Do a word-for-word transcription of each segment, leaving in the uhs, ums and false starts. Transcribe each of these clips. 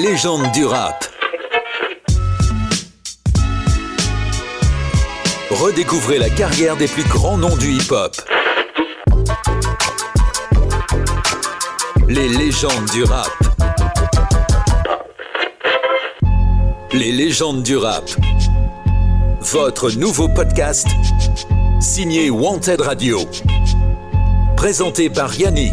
légendes du rap. Redécouvrez la carrière des plus grands noms du hip-hop. Les légendes du rap. Les légendes du rap. Votre nouveau podcast, signé Wanted Radio. Présenté par Yannick.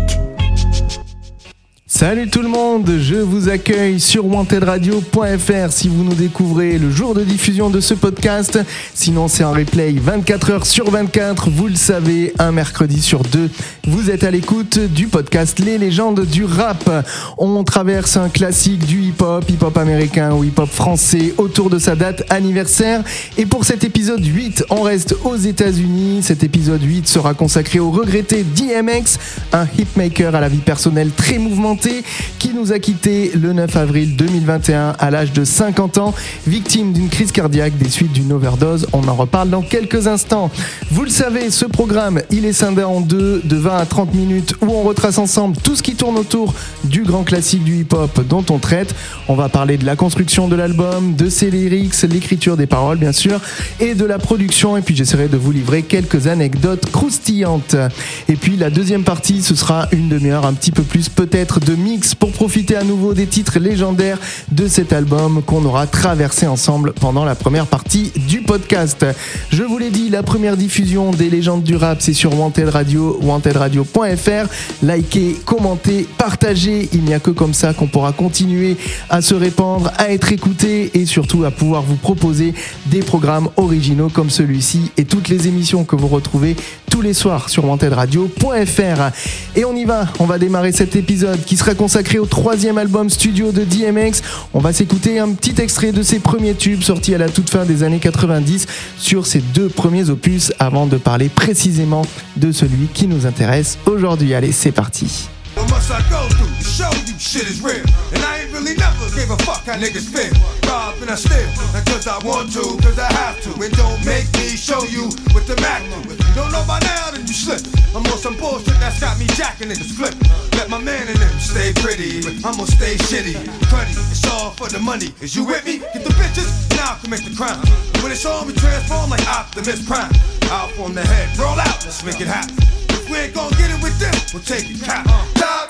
Salut tout le monde, je vous accueille sur wanted radio point f r si vous nous découvrez le jour de diffusion de ce podcast. Sinon c'est un replay vingt-quatre heures sur vingt-quatre, vous le savez, un mercredi sur deux. Vous êtes à l'écoute du podcast Les légendes du rap. On traverse un classique du hip-hop, hip-hop américain ou hip-hop français autour de sa date anniversaire. Et pour cet épisode huit, on reste aux États-Unis. Cet épisode huit sera consacré au regretté D M X, un hitmaker à la vie personnelle très mouvementée, qui nous a quitté le neuf avril deux mille vingt et un à l'âge de cinquante ans, victime d'une crise cardiaque des suites d'une overdose. On en reparle dans quelques instants. Vous le savez, ce programme, il est scindé en deux, de vingt à trente minutes, où on retrace ensemble tout ce qui tourne autour du grand classique du hip-hop dont on traite. On va parler de la construction de l'album, de ses lyrics, l'écriture des paroles bien sûr, et de la production, et puis j'essaierai de vous livrer quelques anecdotes croustillantes. Et puis la deuxième partie, ce sera une demi-heure, un petit peu plus peut-être, de mix pour profiter à nouveau des titres légendaires de cet album qu'on aura traversé ensemble pendant la première partie du podcast. Je vous l'ai dit, la première diffusion des légendes du rap, c'est sur Wanted Radio, wanted radio point f r. Likez, commentez, partagez, il n'y a que comme ça qu'on pourra continuer à se répandre, à être écouté et surtout à pouvoir vous proposer des programmes originaux comme celui-ci et toutes les émissions que vous retrouvez tous les soirs sur wanted radio point f r. Et on y va, on va démarrer cet épisode qui sera consacré au troisième album studio de D M X. On va s'écouter un petit extrait de ses premiers tubes sortis à la toute fin des années quatre-vingt-dix sur ses deux premiers opus avant de parler précisément de celui qui nous intéresse aujourd'hui. Allez, c'est parti. What must I go through to show you shit is real? And I ain't really never gave a fuck how niggas feel. Rob and I steal, not cause I want to, cause I have to. And don't make me show you what the Mac do. If you don't know by now, then you slip. I'm on some bullshit that's got me jacking niggas flipping. Let my man in them stay pretty, but I'm gonna stay shitty. Cruddy, it's all for the money. Is you with me? Get the bitches, now I can make the crime. When it's on, we transform like Optimus Prime. Out on the head, roll out, let's make it happen. If we ain't gon' get it with them, we'll take it cap. Stop,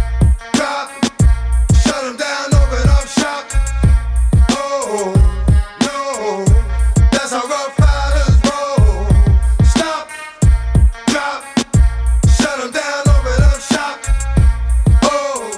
drop, shut them down, open up shop. Oh, no, that's how rough riders roll. Stop, drop, shut them down, open up shop. Oh,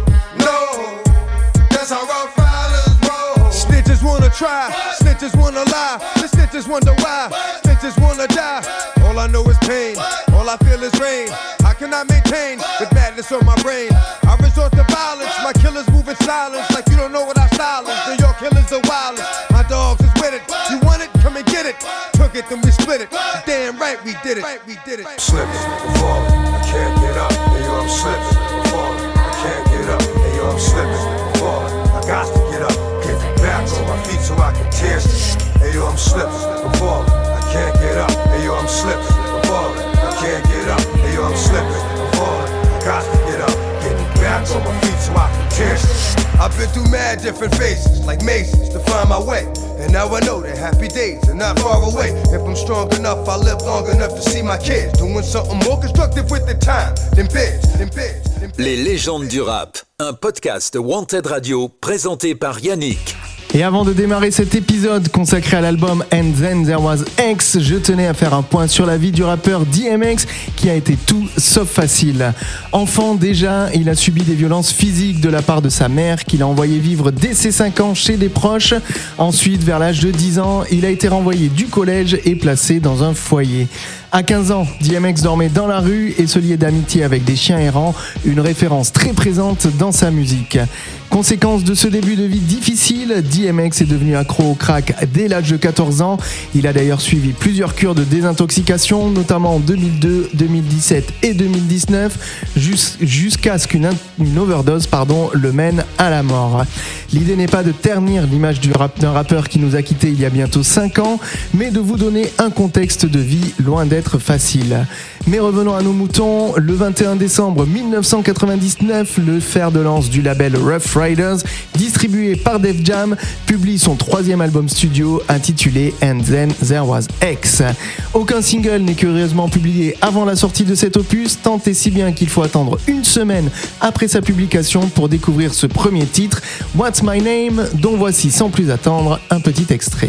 no, that's how rough riders roll. Snitches wanna try, what? Snitches wanna lie, the snitches wonder why, what? Snitches wanna die. All I know is pain, what? All I feel is rain. How can I maintain the badness on my brain? I resort to violence, my killers move in silence. Like you don't know what our style is, then your killers are wildest. My dogs is with it, you want it, come and get it. Took it, then we split it, damn right we did it. We did it. Slipping, I'm falling, I can't get up. Hey yo, I'm slipping, I'm falling, I can't get up. Hey yo, I'm slipping, I'm falling, I got to get up. Get back on my feet so I can tear shit. Hey yo, I'm slipping, I'm falling, I can't get up. Hey yo, I'm slipping, I'm falling, I can't get up. Hey yo, I'm slipping, I'm falling, I got to get up. Get back on my feet so I can tear shit. I've been through mad different phases, like mazes, to find my way. And now I know that happy days are not far away. If I'm strong enough, I'll live long enough to see my kids doing something more constructive with the time than biz, than biz, than biz. Les légendes du rap, un podcast Wanted Radio présenté par Yannick. Et avant de démarrer cet épisode consacré à l'album And Then There Was X, je tenais à faire un point sur la vie du rappeur D M X qui a été tout sauf facile. Enfant déjà, il a subi des violences physiques de la part de sa mère qu'il a envoyé vivre dès ses cinq ans chez des proches. Ensuite, vers l'âge de dix ans, il a été renvoyé du collège et placé dans un foyer. À quinze ans, D M X dormait dans la rue et se liait d'amitié avec des chiens errants, une référence très présente dans sa musique. Conséquence de ce début de vie difficile, D M X est devenu accro au crack dès l'âge de quatorze ans. Il a d'ailleurs suivi plusieurs cures de désintoxication, notamment en deux mille deux, deux mille dix-sept et deux mille dix-neuf, jus- jusqu'à ce qu'une une overdose pardon, le mène à la mort. L'idée n'est pas de ternir l'image du rap- d'un rappeur qui nous a quittés il y a bientôt cinq ans, mais de vous donner un contexte de vie loin d'être facile. Mais revenons à nos moutons. Le vingt et un décembre mille neuf cent quatre-vingt-dix-neuf, le fer de lance du label Rough Riders distribue distribué par Def Jam, publie son troisième album studio intitulé And Then There Was X. Aucun single n'est curieusement publié avant la sortie de cet opus, tant et si bien qu'il faut attendre une semaine après sa publication pour découvrir ce premier titre, What's My Name, dont voici sans plus attendre un petit extrait.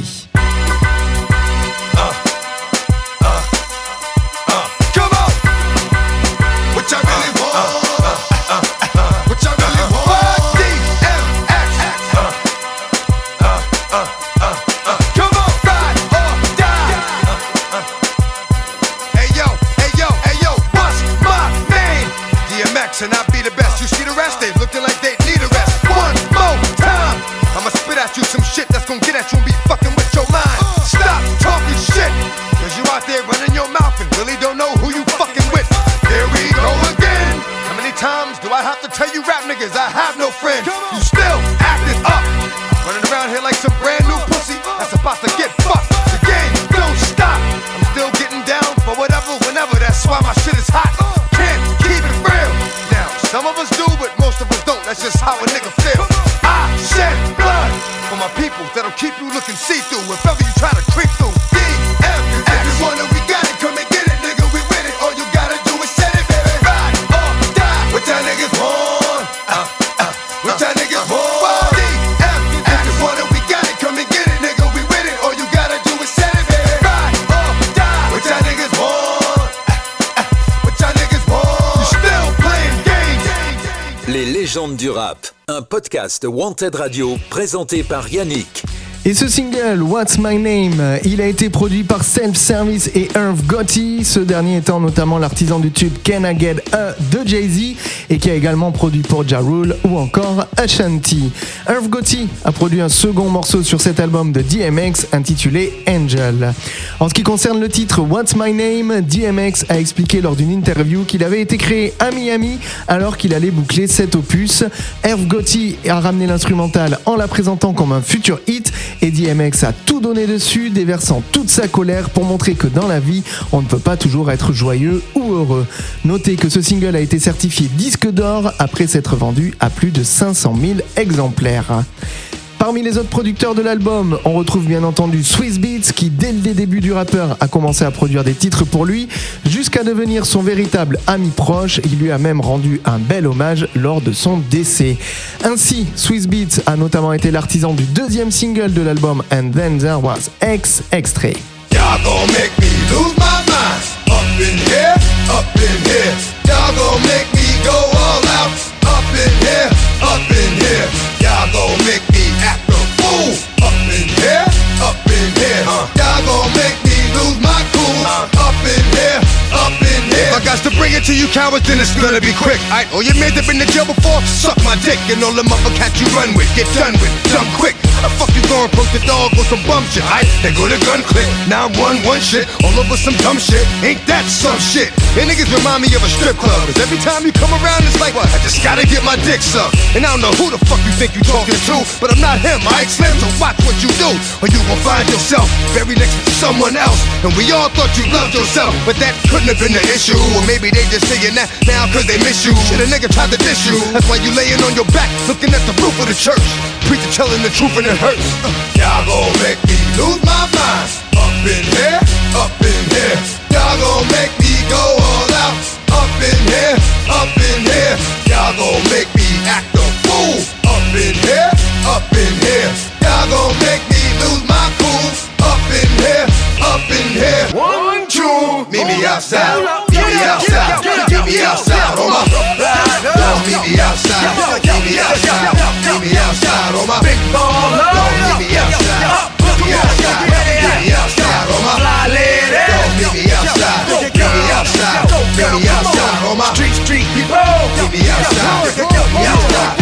And I be the best, you see the rest, they looking like they need a rest. One more time, I'ma spit at you some shit that's gonna get at you and be fucking with your mind. Stop talking shit, cause you out there running your mouth and really don't know who you fucking with. There we go again. How many times do I have to tell you rap niggas I have no friends? You still acting up, running around here like some brand new pussy that's about to get fucked. The game don't stop, I'm still getting down for whatever, whenever, that's why my shit is hot. Can't keep it real. Some of us do, but most of us don't. That's just how a nigga feel. I shed blood for my people that'll keep you looking see-through if ever you try to creep through. D M X. Everyone that we got it, come and get it, nigga. We with it. All you gotta do is set it, baby. Ride or die. What y'all niggas want? Uh, uh, what y'all niggas want? D M X. Everyone that we got it, come and get it, nigga. We with it. All you gotta do is set it, baby. Ride or die. What y'all niggas want? Uh, uh, what y'all niggas want? You still playing games. Les légendes du rap, un podcast Wanted Radio présenté par Yannick. Et ce single, What's My Name, il a été produit par Self Service et Irv Gotti, ce dernier étant notamment l'artisan du tube Can I Get A de Jay-Z et qui a également produit pour Ja Rule ou encore Ashanti. Irv Gotti a produit un second morceau sur cet album de D M X intitulé Angel. En ce qui concerne le titre What's My Name, D M X a expliqué lors d'une interview qu'il avait été créé à Miami alors qu'il allait boucler cet opus. Irv Gotti a ramené l'instrumental en la présentant comme un futur hit et D M X a tout donné dessus, déversant toute sa colère pour montrer que dans la vie, on ne peut pas toujours être joyeux ou heureux. Notez que ce single a été certifié disque d'or après s'être vendu à plus de cinq cent mille exemplaires. Parmi les autres producteurs de l'album, on retrouve bien entendu Swizz Beatz qui, dès les débuts du rappeur, a commencé à produire des titres pour lui, jusqu'à devenir son véritable ami proche. Il lui a même rendu un bel hommage lors de son décès. Ainsi, Swizz Beatz a notamment été l'artisan du deuxième single de l'album And Then There Was X, extrait. Y'all gon' make me lose my mind. Up in here, up in here. Y'all gon' make me go all out. Up in here, up in here. Y'all gon' make me act a fool. Up in here, up in here. Uh. Y'all gon' make me lose my cool. Uh. Up in here, up in here. If I got to bring it to you cowards, then it's gonna be quick. Aight, all your men that been to jail before, suck my dick. And all them other cats you run with, get done with, done quick. How the fuck you gon' approach the dog with some bum shit? Aight, they go to gun click, nine one one shit, all over some dumb shit. Ain't that some shit? And niggas remind me of a strip club, cause every time you come around it's like, what? I just gotta get my dick sucked. And I don't know who the fuck you think you talking to, but I'm not him, aight Slim, so watch what you do, or you gon' find yourself buried next to someone else. And we all thought you loved yourself, but that couldn't have been the issue. Or maybe they just saying that now cause they miss you. Shit, a nigga tried to diss you, that's why you laying on your back, looking at the roof of the church. Preacher telling the truth and it hurts. uh, Y'all gon' make me lose my mind. Up in here, up in here. Y'all gon' make me go all out. Up in here, up in here. Y'all gon' make me act a fool. Up in here, up in here. Y'all gon' make me lose my cool. Up in here, up in here. One, two, meet me outside. Meet me outside. Meet me outside. On my don't meet me outside. Meet me outside. Meet me outside. On my big baller. Don't meet me outside. Meet me outside. Meet me outside. On my fly lady. Don't meet me outside. Meet me outside. Meet me outside. On my street street people. Meet me outside. Meet me outside.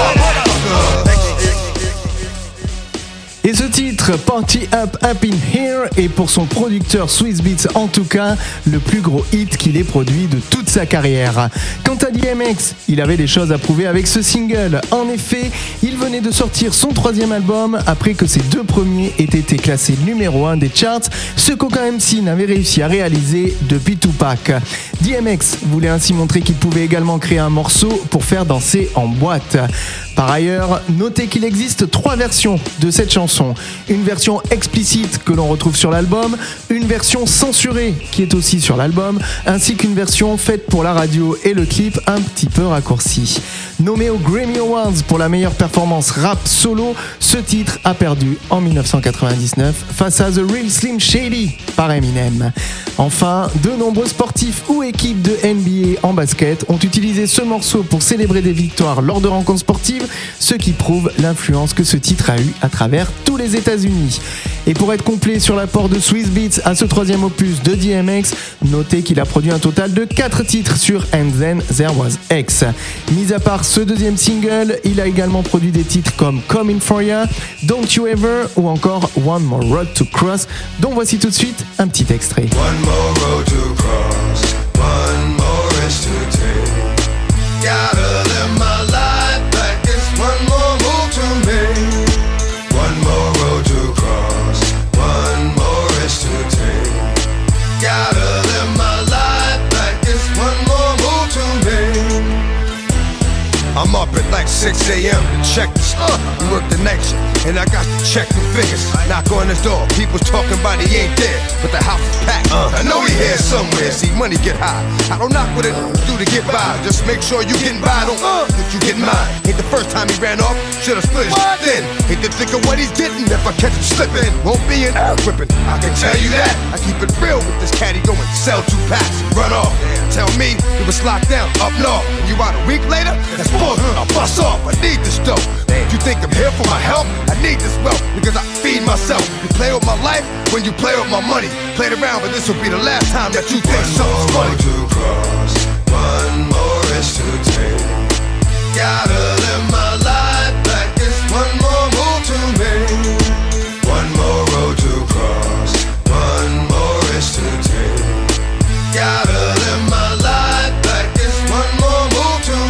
Outside. Et ce titre, Party Up Up In Here, est pour son producteur Swizz Beatz en tout cas le plus gros hit qu'il ait produit de toute toute sa carrière. Quant à D M X, il avait des choses à prouver avec ce single. En effet, il venait de sortir son troisième album après que ses deux premiers aient été classés numéro un des charts, ce qu'aucun M C n'avait réussi à réaliser depuis Tupac. D M X voulait ainsi montrer qu'il pouvait également créer un morceau pour faire danser en boîte. Par ailleurs, notez qu'il existe trois versions de cette chanson. Une version explicite que l'on retrouve sur l'album, une version censurée qui est aussi sur l'album, ainsi qu'une version faite pour la radio et le clip un petit peu raccourci. Nommé aux Grammy Awards pour la meilleure performance rap solo, ce titre a perdu en dix-neuf cent quatre-vingt-dix-neuf face à The Real Slim Shady par Eminem. Enfin, de nombreux sportifs ou équipes de N B A en basket ont utilisé ce morceau pour célébrer des victoires lors de rencontres sportives, ce qui prouve l'influence que ce titre a eu à travers tous les États-Unis. Et pour être complet sur l'apport de Swizz Beatz à ce troisième opus de D M X, notez qu'il a produit un total de quatre titres sur And Then There Was X. Mis à part ce deuxième single, il a également produit des titres comme Coming For Ya, Don't You Ever ou encore One More Road To Cross, dont voici tout de suite un petit extrait. One more road to cross, one more risk to take. Gotta live my life like it's one more move to make. One more road to cross, one more risk to take. Gotta live my life like it's one more move to make. I'm up at like six a.m. to check this. Uh, we work the night shift, and I got to check the figures. Knock on the door, people's talking about he ain't there, but the house is packed. Uh, I know he here somewhere. See, money get high. I don't knock what it do to get by. Just make sure you getting by. Don't uh, that you getting mine. Ain't the first time he ran off. Should've split his thin. Hate to think of what he's getting if I catch him slipping. Won't be an air whipping. I can tell you that. I keep it real with this caddy going sell two packs, run off. Tell me it was locked down up north. And you out a week later? That's bullshit. I'll bust off. I need this dough. You think I'm here for my help? I need this wealth because I feed myself. You play with my life when you play with my money. Played around, but this will be the last time that you think something's funny. One more road to cross, one more risk to take. Gotta live my life like it's one more move to make. One more road to cross, one more risk to take. Gotta live my life like it's one more move to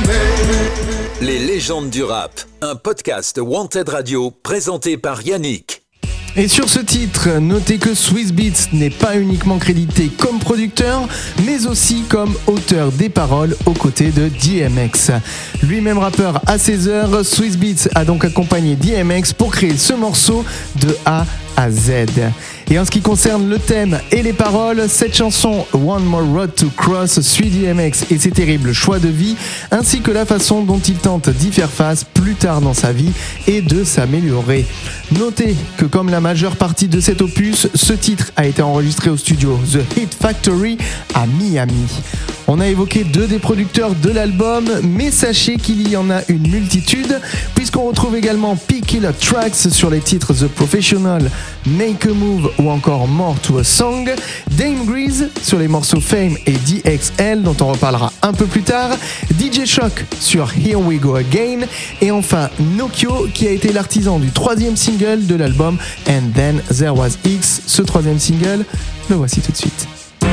make. Les légendes du rap, un podcast Wanted Radio présenté par Yannick. Et sur ce titre, notez que Swizz Beatz n'est pas uniquement crédité comme producteur, mais aussi comme auteur des paroles aux côtés de D M X. Lui-même rappeur à ses heures, Swizz Beatz a donc accompagné D M X pour créer ce morceau de A à Z. Et en ce qui concerne le thème et les paroles, cette chanson One More Road to Cross suit D M X et ses terribles choix de vie, ainsi que la façon dont il tente d'y faire face plus tard dans sa vie et de s'améliorer. Notez que comme la majeure partie de cet opus, ce titre a été enregistré au studio The Hit Factory à Miami. On a évoqué deux des producteurs de l'album, mais sachez qu'il y en a une multitude, puisqu'on retrouve également P-Killer Tracks sur les titres The Professional, Make a Move ou encore More to a Song, Dame Grease sur les morceaux Fame et D X L dont on reparlera un peu plus tard, D J Shock sur Here We Go Again, et enfin Nokio qui a été l'artisan du troisième single de l'album And Then There Was X. Ce troisième single, le voici tout de suite.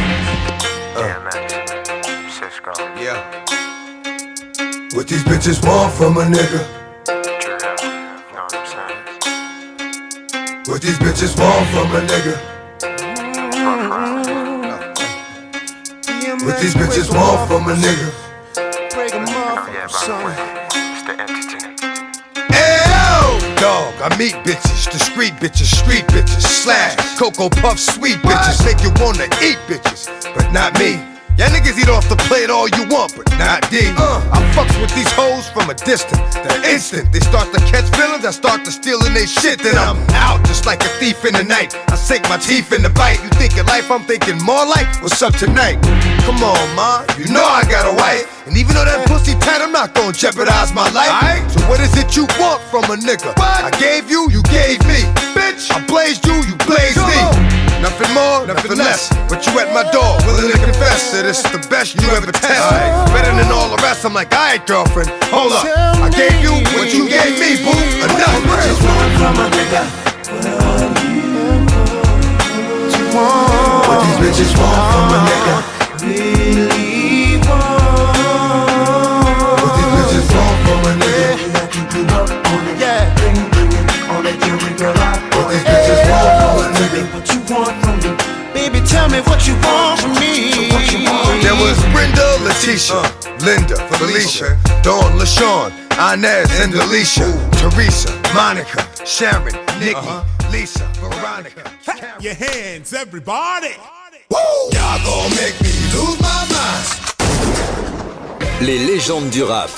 Yeah. What these bitches want from a nigga? What these bitches want from a nigga? What these bitches want from a nigga? Ew, dog, I meet bitches, the street bitches, street bitches, slash, Cocoa Puff, sweet bitches, make you wanna eat bitches, but not me. Y'all niggas eat off the plate all you want, but not D. Uh, I fucks with these hoes from a distance. The instant they start to catch feelings, I start to stealing they shit. Then I'm out just like a thief in the night. I sink my teeth in the bite. You thinking life, I'm thinking more like, what's up tonight? Come on, ma, you know I got a wife. And even though that pussy tight, I'm not gonna jeopardize my life. Right. So what is it you want from a nigga? What? I gave you, you gave me. Bitch, I blazed you, you blazed me. Nothing more, nothing less. But you at my door, willing to confess that it's the best you ever test. Right. Better than all the rest. I'm like, alright, girlfriend, hold up. I gave you what you gave me, boo. Enough. What you want from a nigga? What these bitches want from a nigga? Really want Keisha, uh, Linda, Felicia, Dawn, LaShawn, Inez, and Alicia, Teresa, Monica, Sharon, Nikki, uh-huh. Lisa, Veronica. Your hands, everybody! Woo! Y'all gon' make me lose my mind. Les légendes du rap.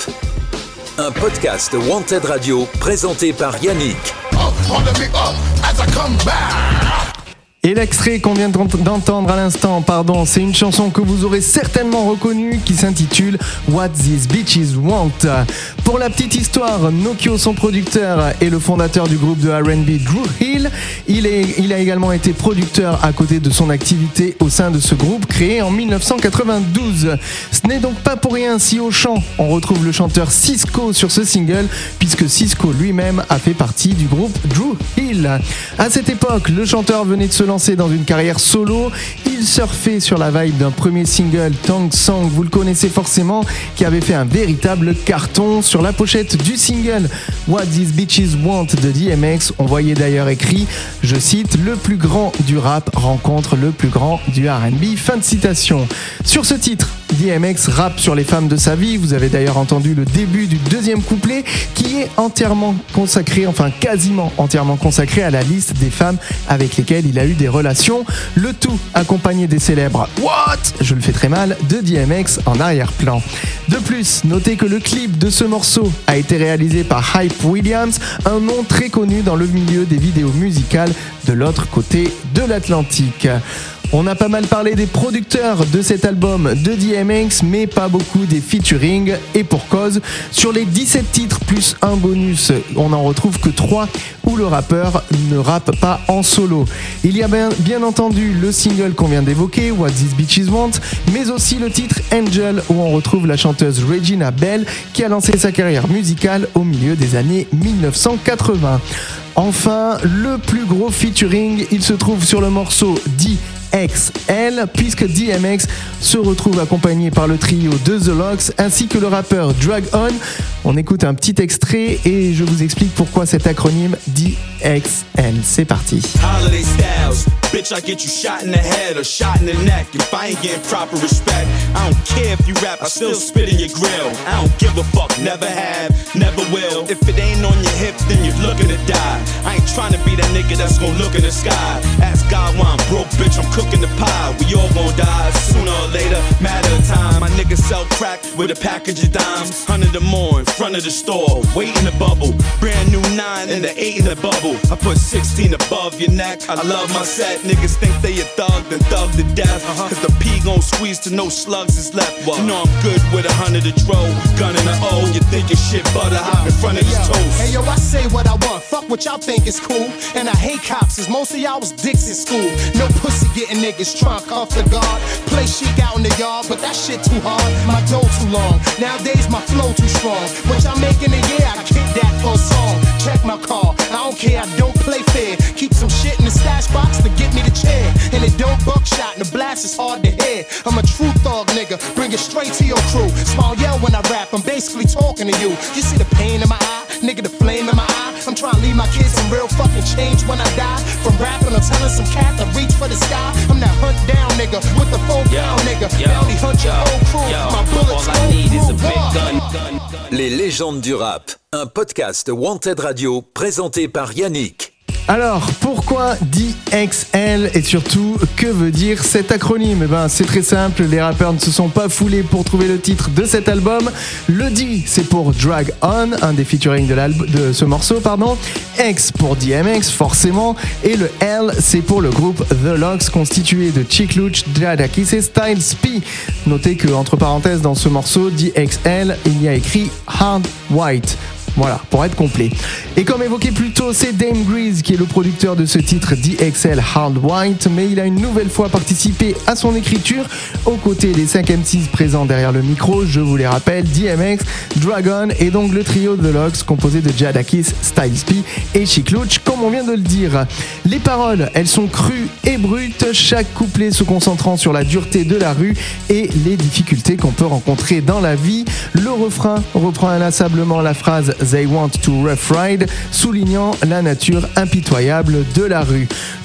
Un podcast Wanted Radio présenté par Yannick. Up, me up as I come back. Et l'extrait qu'on vient d'entendre à l'instant, pardon, c'est une chanson que vous aurez certainement reconnue qui s'intitule What These Bitches Want. Pour la petite histoire, Nokio, son producteur, est le fondateur du groupe de R and B Dru Hill. Il, est, il a également été producteur à côté de son activité au sein de ce groupe créé en dix-neuf cent quatre-vingt-douze. Ce n'est donc pas pour rien si au chant, on retrouve le chanteur Sisqó sur ce single, puisque Sisqó lui-même a fait partie du groupe Dru Hill. À cette époque, le chanteur venait de se lancé dans une carrière solo, il surfait sur la vibe d'un premier single, Tong Song, vous le connaissez forcément, qui avait fait un véritable carton. Sur la pochette du single What These Bitches Want de D M X, on voyait d'ailleurs écrit, je cite, le plus grand du rap rencontre le plus grand du R and B, fin de citation. Sur ce titre, D M X rappe sur les femmes de sa vie, vous avez d'ailleurs entendu le début du deuxième couplet qui est entièrement consacré, enfin quasiment entièrement consacré à la liste des femmes avec lesquelles il a eu des relations, le tout accompagné des célèbres What, je le fais très mal, de D M X en arrière-plan. De plus, notez que le clip de ce morceau a été réalisé par Hype Williams, un nom très connu dans le milieu des vidéos musicales de l'autre côté de l'Atlantique. On a pas mal parlé des producteurs de cet album de D M X, mais pas beaucoup des featuring, et pour cause, sur les dix-sept titres plus un bonus, on n'en retrouve que trois où le rappeur ne rappe pas en solo. Il y a bien, bien entendu le single qu'on vient d'évoquer, What These Bitches Want, mais aussi le titre Angel, où on retrouve la chanteuse Regina Belle, qui a lancé sa carrière musicale au milieu des années dix-neuf cent quatre-vingts. Enfin, le plus gros featuring, il se trouve sur le morceau D X L, puisque D M X se retrouve accompagné par le trio de The Lox ainsi que le rappeur Drag On. On écoute un petit extrait et je vous explique pourquoi cet acronyme D X L. C'est parti. Holiday styles, bitch, I get you shot in the head or shot in the neck if I ain't getting proper respect. I don't care if you rap, I still spit in your grill. I don't give a fuck, never have, never will. If it ain't on your hip, then you're looking to die. I ain't trying to be that nigga that's gonna look in the sky. Ask God why I'm broke, bitch, I'm cooking the pie. We all gon' die sooner or later, matter of time. My niggas sell crack with a package of dimes. Hundred or more in front of the store, wait in the bubble. Brand new nine and the eight in the bubble. I put sixteen above your neck. I love my set. Niggas think they a thug, then thug to death. Uh-huh. Cause the P gon' squeeze till no slugs is left. What? You know I'm good with a hundred to throw. Gun in the O, you think your shit butter hot in front of his toes. Hey yo, I say what I want. Fuck what y'all think is cool. And I hate cops, cause most of y'all was dicks in school. No pussy getting niggas trunk off the guard. Play chic out in the yard, but that shit too hard. My dough too long. Nowadays my flow too strong. What y'all making a year, I kick that for a song. Check my car, I don't care, I don't play fair. Keep some shit in the stash box to get me the chair. And it don't buckshot and the blast is hard to hear. I'm a true thug nigga, bring it straight to your crew. Small yell when I rap, I'm basically talking to you. You see the pain in my eye, nigga, the flame in my eye. I'm trying to leave my kids some real fucking change when I die. From rapping, I'm telling some cat to reach for the sky. I'm that hunt down nigga with the full down nigga. Bounty hunt your whole crew. Yo, my bullets all I need is a big gun. gun, gun, gun. Les légendes du rap. Un podcast Wanted Radio présenté par Yannick. Alors, pourquoi D X L et surtout, que veut dire cet acronyme ? Eh ben, c'est très simple, les rappeurs ne se sont pas foulés pour trouver le titre de cet album. Le D, c'est pour Drag On, un des featuring de, de ce morceau, pardon. X pour D M X, forcément. Et le L, c'est pour le groupe The Lox, constitué de Chick Luch, Jadakiss et Styles P. Notez que, entre parenthèses, dans ce morceau, D X L, il y a écrit Hard White. Voilà, pour être complet. Et comme évoqué plus tôt, c'est Dame Grease qui est le producteur de ce titre D X L Hard White, mais il a une nouvelle fois participé à son écriture aux côtés des cinq M Cs présents derrière le micro, je vous les rappelle, D M X, Drag On et donc le trio The Lox composé de Jadakiss, Styles P et Chick Luch, comme on vient de le dire. Les paroles, elles sont crues et brutes, chaque couplet se concentrant sur la dureté de la rue et les difficultés qu'on peut rencontrer dans la vie. Le refrain reprend inlassablement la phrase They want to rough ride, soulignant la nature impitoyable de la rue.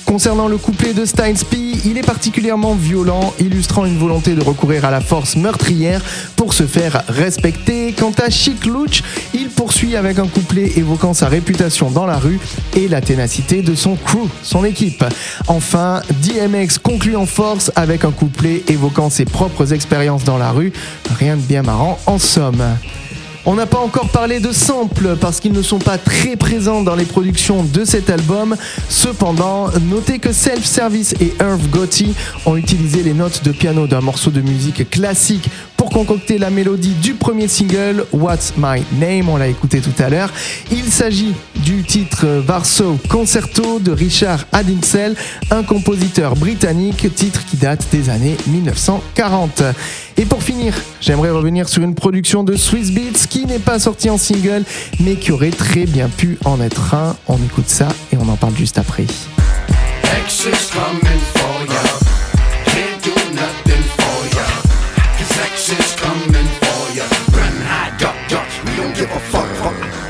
Concernant le couplet de Styles P, il est particulièrement violent, illustrant une volonté de recourir à la force meurtrière pour se faire respecter. Quant à Chic Luch, il poursuit avec un couplet évoquant sa réputation dans la rue et la ténacité de son crew, son équipe. Enfin, D M X conclut en force avec un couplet évoquant ses propres expériences dans la rue. Rien de bien marrant en somme. On n'a pas encore parlé de samples parce qu'ils ne sont pas très présents dans les productions de cet album. Cependant, notez que Self Service et Irv Gotti ont utilisé les notes de piano d'un morceau de musique classique pour concocter la mélodie du premier single What's My Name, on l'a écouté tout à l'heure. Il s'agit du titre Warsaw Concerto de Richard Addinsell, un compositeur britannique, titre qui date des années dix-neuf cent quarante. Et pour finir, j'aimerais revenir sur une production de Swizz Beatz qui n'est pas sortie en single, mais qui aurait très bien pu en être un. On écoute ça et on en parle juste après. Exes coming for ya, can't do nothing for ya, 'cause exes coming for ya, run, hide, duck, duck, we don't give a fuck, fuck.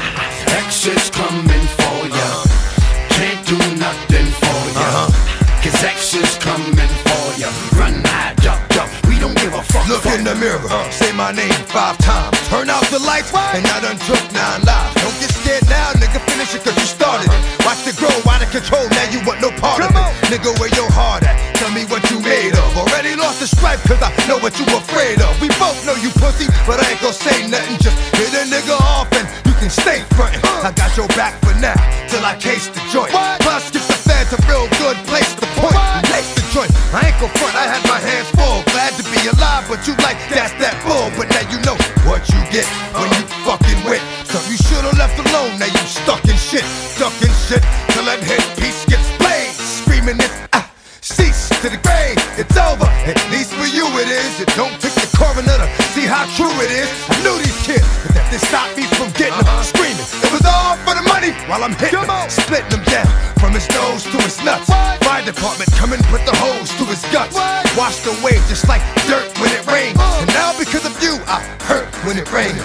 Exes coming for ya, can't do nothing for ya, 'cause exes coming for ya, run, hide, duck, duck, we don't give a fuck. Look in the mirror, say my name five times. Turn out the lights, and I done took nine lives. Don't get scared now, nigga, finish it cause you started it. Watch it grow, out of control, now you want no part of it. Nigga, where your heart at? Tell me what you made of. Already lost the stripe cause I know what you afraid of. We both know you pussy, but I ain't gon' say nothing. Just hit a nigga off and you can stay frontin'. I got your back for now, till I case the joint. Plus, get the feds a real good place to point. Lace the joint, I ain't gon' front, I had my hands full. Glad to be alive, but you like that's that bull. But now you know what you get when you fucking with. So you should've left alone, now you stuck in shit. Stuck in shit, till that headpiece gets played. Screaming it, ah, cease to the grave. It's over, at least for you it is. It don't take the coroner to see how true it is. I knew these kids, but that they stopped me from getting them screaming. It was all for the money while I'm hitting them, splitting them down from his nose to his nuts. Fire department come and put the hose to his guts. Washed away just like dirt when it rains. And now because of you, I hurt when it rains.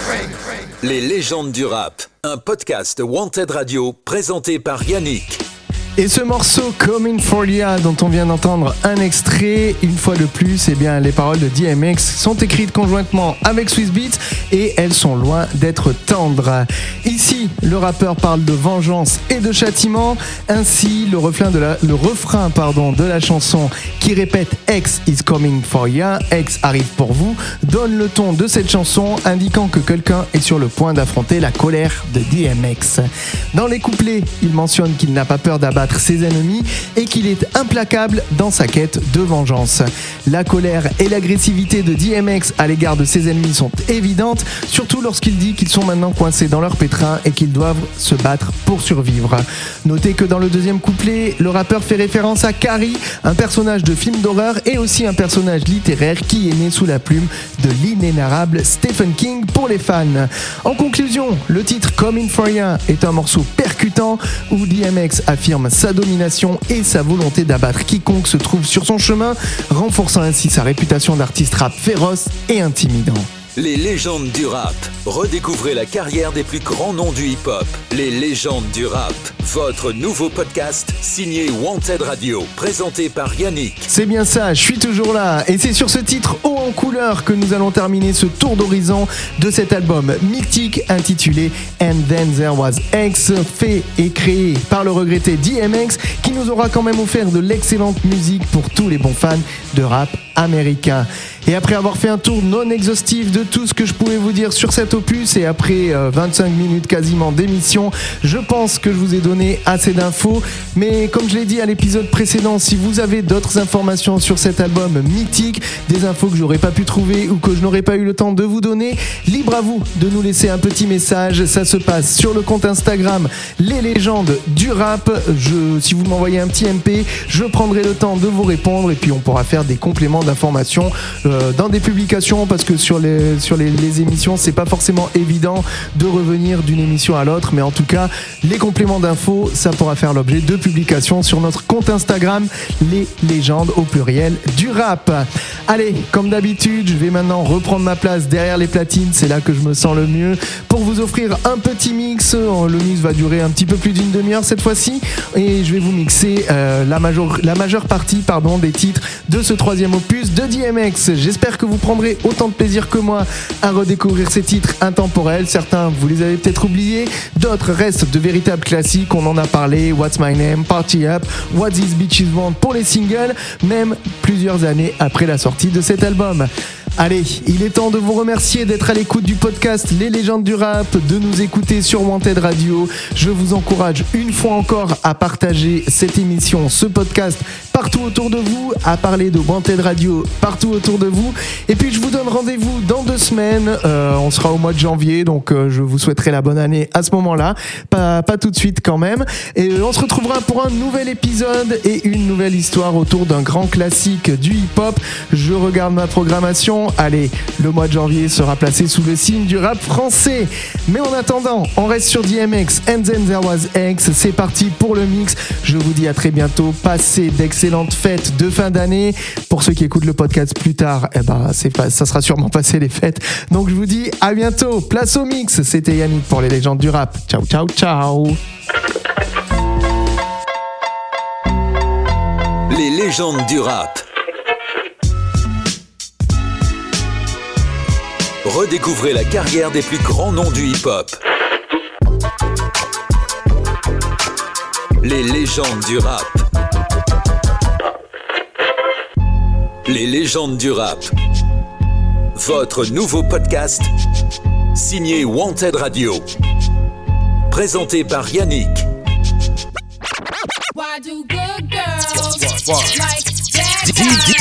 Les légendes du rap, un podcast Wanted Radio présenté par Yannick. Et ce morceau Coming For Ya dont on vient d'entendre un extrait, une fois de plus, eh bien, les paroles de D M X sont écrites conjointement avec Swizz Beatz et elles sont loin d'être tendres. Ici, le rappeur parle de vengeance et de châtiment. Ainsi, le refrain de la, le refrain, pardon, de la chanson qui répète X is coming for ya, X arrive pour vous, donne le ton de cette chanson indiquant que quelqu'un est sur le point d'affronter la colère de D M X. Dans les couplets, il mentionne qu'il n'a pas peur d'abattre ses ennemis et qu'il est implacable dans sa quête de vengeance. La colère et l'agressivité de D M X à l'égard de ses ennemis sont évidentes, surtout lorsqu'il dit qu'ils sont maintenant coincés dans leur pétrin et qu'ils doivent se battre pour survivre. Notez que dans le deuxième couplet, le rappeur fait référence à Carrie, un personnage de film d'horreur et aussi un personnage littéraire qui est né sous la plume de l'inénarrable Stephen King pour les fans. En conclusion, le titre Coming For Ya est un morceau percutant où D M X affirme sa domination et sa volonté d'abattre quiconque se trouve sur son chemin, renforçant ainsi sa réputation d'artiste rap féroce et intimidant. Les légendes du rap. Redécouvrez la carrière des plus grands noms du hip-hop. Les légendes du rap. Votre nouveau podcast signé Wanted Radio, présenté par Yannick. C'est bien ça, je suis toujours là. Et c'est sur ce titre haut en couleur que nous allons terminer ce tour d'horizon de cet album mythique intitulé And Then There Was X, fait et créé par le regretté D M X, qui nous aura quand même offert de l'excellente musique pour tous les bons fans de rap américain. Et après avoir fait un tour non exhaustif de tout ce que je pouvais vous dire sur cet opus et après euh, vingt-cinq minutes quasiment d'émission, je pense que je vous ai donné assez d'infos. Mais comme je l'ai dit à l'épisode précédent, si vous avez d'autres informations sur cet album mythique, des infos que j'aurais pas pu trouver ou que je n'aurais pas eu le temps de vous donner, libre à vous de nous laisser un petit message. Ça se passe sur le compte Instagram Les Légendes du Rap. Je, si vous m'envoyez un petit M P, je prendrai le temps de vous répondre et puis on pourra faire des compléments d'informations euh, dans des publications, parce que sur les, sur les, les émissions c'est pas forcément évident de revenir d'une émission à l'autre, mais en tout cas les compléments d'infos ça pourra faire l'objet de publications sur notre compte Instagram Les Légendes au pluriel du Rap. Allez, comme d'habitude, d'habitude, je vais maintenant reprendre ma place derrière les platines, c'est là que je me sens le mieux, pour vous offrir un petit mix. Le mix va durer un petit peu plus d'une demi-heure cette fois-ci, et je vais vous mixer euh, la, major- la majeure partie pardon, des titres de ce troisième opus de D M X. J'espère que vous prendrez autant de plaisir que moi à redécouvrir ces titres intemporels. Certains, vous les avez peut-être oubliés, d'autres restent de véritables classiques, on en a parlé, What's My Name, Party Up, What These Bitches Want pour les singles, même plusieurs années après la sortie de cet album. Allez, il est temps de vous remercier d'être à l'écoute du podcast Les Légendes du Rap, de nous écouter sur Wanted Radio. Je vous encourage une fois encore à partager cette émission, ce podcast partout autour de vous, à parler de Wanted Radio partout autour de vous. Et puis je vous donne rendez-vous dans deux semaines. Euh, on sera au mois de janvier, donc euh, je vous souhaiterai la bonne année à ce moment-là. Pas, pas tout de suite quand même. Et euh, on se retrouvera pour un nouvel épisode et une nouvelle histoire autour d'un grand classique du hip-hop. Je regarde ma programmation. Allez, le mois de janvier sera placé sous le signe du rap français. Mais en attendant, on reste sur D M X, And Then There Was X. C'est parti pour le mix. Je vous dis à très bientôt. Passez d'excellentes fêtes de fin d'année. Pour ceux qui écoutent le podcast plus tard, eh ben, c'est pas, ça sera sûrement passé les fêtes. Donc je vous dis à bientôt. Place au mix. C'était Yannick pour les légendes du rap. Ciao, ciao, ciao. Les légendes du rap. Redécouvrez la carrière des plus grands noms du hip-hop. Les légendes du rap. Les légendes du rap. Votre nouveau podcast signé Wanted Radio. Présenté par Yannick. Why do good girls like D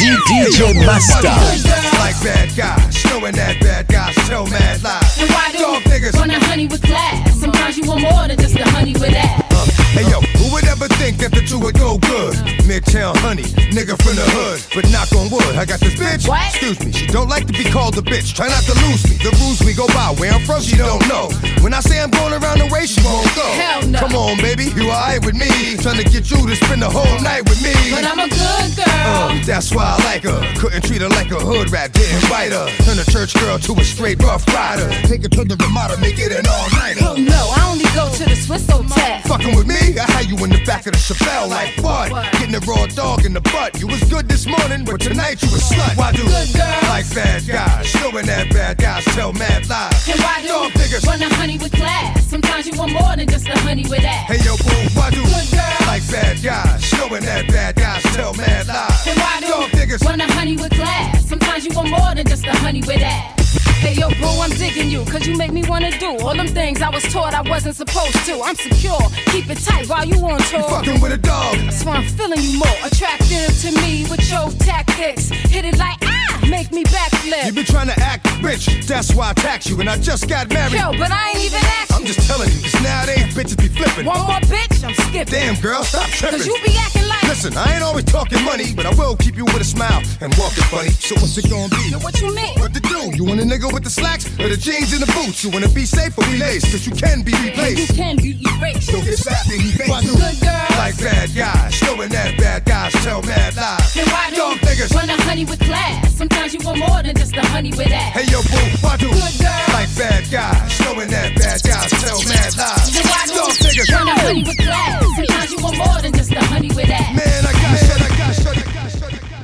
J Master. Like bad guys, showing that bad guys tell mad lies. And why do Dog niggas. want a honey with class? Sometimes you want more than just a honey with ass. Uh, hey yo, who would ever think that the two would go good? Midtown honey, nigga from the hood. But knock on wood, I got this bitch. What? Excuse me, she don't like to be called a bitch. Try not to lose me. The rules we go by, where I'm from, she don't know. When I say I'm going around the way, she won't go. Hell no. Come on, baby, you alright with me? Trying to get you to spend the whole night with me. But I'm a good girl. Uh, that's why I like her. Couldn't treat her like a hood rat, didn't bite her. Turn a church girl to a straight rough rider. Take her to the Ramada, make it an all-nighter. Oh no, I only go to the Swiss Hotel. Fucking with me, I had you in the back of the Chappelle like what? Getting a raw dog in the butt. You was good this morning, but tonight you a slut. Why do Good girls. like bad guys? Showing that bad guys tell mad lies. And why do Dog niggas. want a honey with class? Sometimes you want more than just a honey with ass. Hey yo boo, why do Good girls. like bad guys? Showing that bad guys tell mad lies. And why do Dog niggas. want a honey with class? Sometimes you want more than just a honey with ass. Hey yo bro, I'm digging you, cause you make me wanna do all them things I was taught I wasn't supposed to. I'm secure, keep it tight while you on You tour. fucking with a dog. That's why I'm feeling you more attractive to me with your tactics. Hit it like ah, make me You backflip. been trying to act rich, that's why I tax you. And I just got married. Yo, but I ain't even I'm asking. just telling you, cause nowadays bitches be flipping. One more bitch, I'm skipping. Damn girl, stop tripping. Cause you be acting like. Listen, I ain't always talking money, but I will keep you with a smile and walking funny. So what's it gonna be? Yo, what you mean? What to do? You want a nigga with the slacks or the jeans and the boots? You wanna be safe or be laced? Cause you can be You replaced. can be erased. Don't get slapped in your Why face. do good girls Like bad guys, showing that bad guys tell mad lies. and why do Dog niggas. want a honey with class? Sometimes you want more than just a honey with ass. Hey yo boo, why do Good girls. like bad guys, showing that bad guys tell mad lies. And why do Dog niggas. want a honey with class? Sometimes you want more than just a honey with ass. Man, I got shit, I got shit, I got shit, I got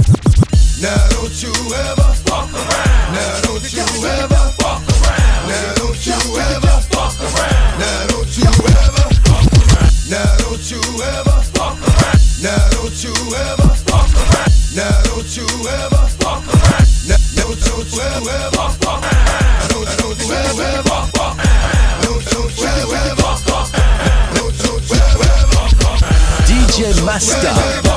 shit. Now don't you ever fuck around. Now don't you ever fuck around. Now don't you ever fuck around. Now don't you ever fuck around. Now don't you ever fuck around. Now don't you ever fuck around. Now don't you ever fuck around. Now don't you ever fuck around. Don't don't you ever fuck around. Don't don't you ever fuck around. Don't don't you ever fuck around. D J Master.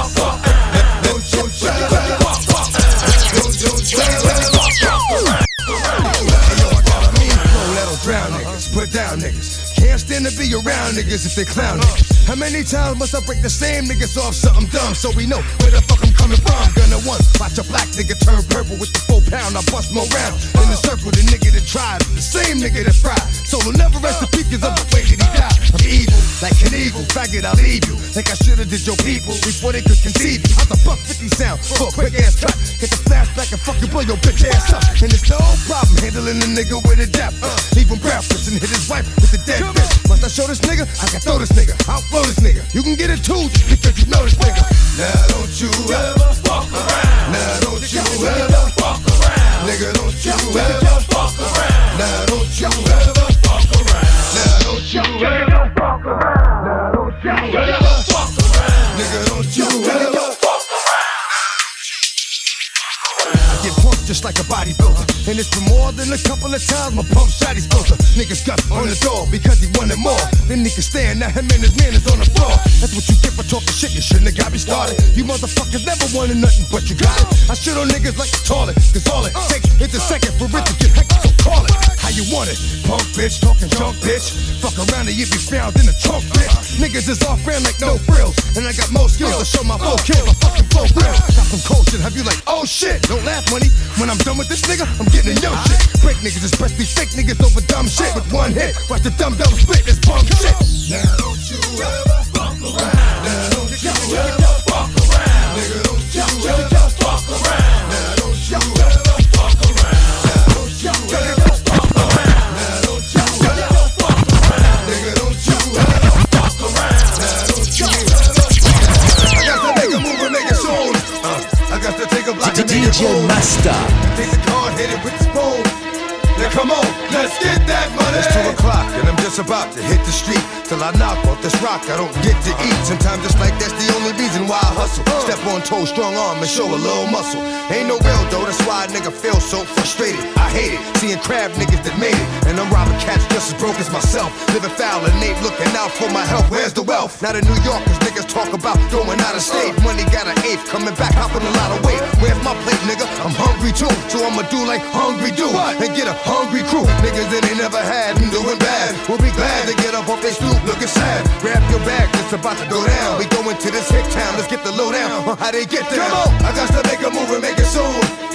Brown niggas, put down niggas. Can't stand to be around niggas if they clown niggas. How many times must I break the same niggas off something dumb so we know where the fuck I'm coming from? Gonna one, watch a black nigga turn purple with the full pound. I bust more rounds in the circle. The nigga that tried, the same nigga that fried. So will never rest in peace 'cause of the way that he died. I'm evil, like an evil faggot, I'll leave you. Like I should've did your people before they could conceive you. How's a buck fifty sound for a quick ass cut? Get the flashback and fucking blow your bitch ass up. And it's no problem handling a nigga with a depth. Uh, leave him breathless and hit his wife with the dead bitch. Must I show this nigga? I can throw this nigga. I'll blow this nigga. You can get it too just because you know this nigga. Now don't you ever fuck around. Now don't you ever fuck around. Nigga, don't you ever fuck around. Now don't you ever fuck around. Now don't you ever fuck around. Now don't you ever fuck around. Nigga, don't you ever fuck around. I get pumped just like a bodybuilder. And it's for more than a couple of times my pump shot he's built. Niggas got on the door because he wanted more. Then he can stand, now him and his man is on the floor. That's what you get for talking shit, you shouldn't have got me started. You motherfuckers never wanted nothing but you got it. I shit on niggas like the toilet, cause all it takes is a second for it to get hectic, so call it how you want it. Punk bitch, talking junk bitch. Fuck around and you be found in the trunk bitch. Niggas is off brand like no frills. And I got more skills to show my full kill. I fucking flow real. Got some cold shit, have you like, oh shit. Don't laugh, money. When I'm done with this nigga, I'm getting in your shit. Break niggas, especially fake niggas over dumb shit. With one hit, watch the dumbbell split this punk shit. Now don't you ever fuck around. Now don't you ever fuck around. Nigga, don't you ever fuck around. Now don't you ever fuck around. Now don't you ever fuck around. Now don't you ever fuck around. Nigga, don't you ever fuck around. Now don't you ever fuck around. I got to make a move and make it soon. I got to take a block and make it boom. Master. Take the card, hit it with the spoon. Now come on, let's get that money. It's two o'clock and I'm just about to hit the street. Till I knock off this rock, I don't get to eat. Sometimes it's like that's the only reason why I hustle. Step on toes, strong arm and show a little muscle. Ain't no real though, that's why a nigga feel so frustrated. I hate it, seeing crab niggas that made it. And I'm robbing cats just as broke as myself. Living foul and ain't looking out for my health. Where's the wealth? Not in New York, cause niggas talk about going out of state. Money got an eighth, coming back, hopping a lot of weight. Where's my plate, nigga? I'm hungry too. So I'ma do like hungry do. And get a hungry crew. Niggas that ain't never had and doing bad. We'll be glad to get up off they stoop looking sad. Grab your bag, it's about to go down. We go into this hick town, let's get the lowdown on how they get there. Come on, I got to make a move and make it soon.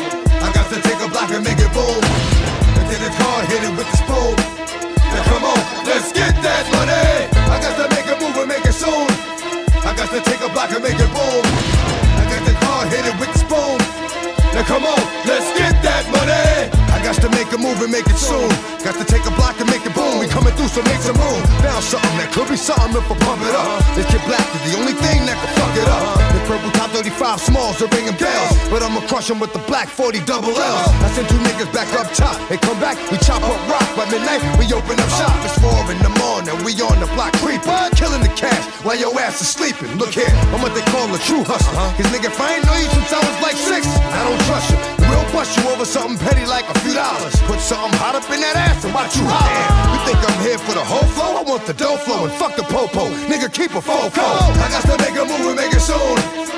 I got to take a block and make it boom. And then the car hit it with the spoon. Now come on, let's get that money. I got to make a move and make it soon. I got to take a block and make it boom. I got the car hit it with the spoon. Now come on, let's get that money. I got to make a move and make it soon. Got to take a block and make it boom. We coming through, so make some room. Bounce something that could be something if I pump it up. This kid black is the only thing that can fuck it up. The purple top thirty-five smalls are ringing bells, but I'ma crush them with the black forty double L's. I send two niggas back up top. They come back, we chop up rock. By midnight, we open up shop. It's four in the morning, we on the block creeping. Killing the cash while your ass is sleeping. Look here, I'm what they call a true hustler. Cause nigga, if I ain't know you since I was like six, I don't trust you. We'll bust you over something petty like a few dollars. Put something hot up in that ass and watch you holler. You think I'm here for the whole flow? I want the dough flow and fuck the popo. Nigga, keep a fofo. I got to make a move and make it soon.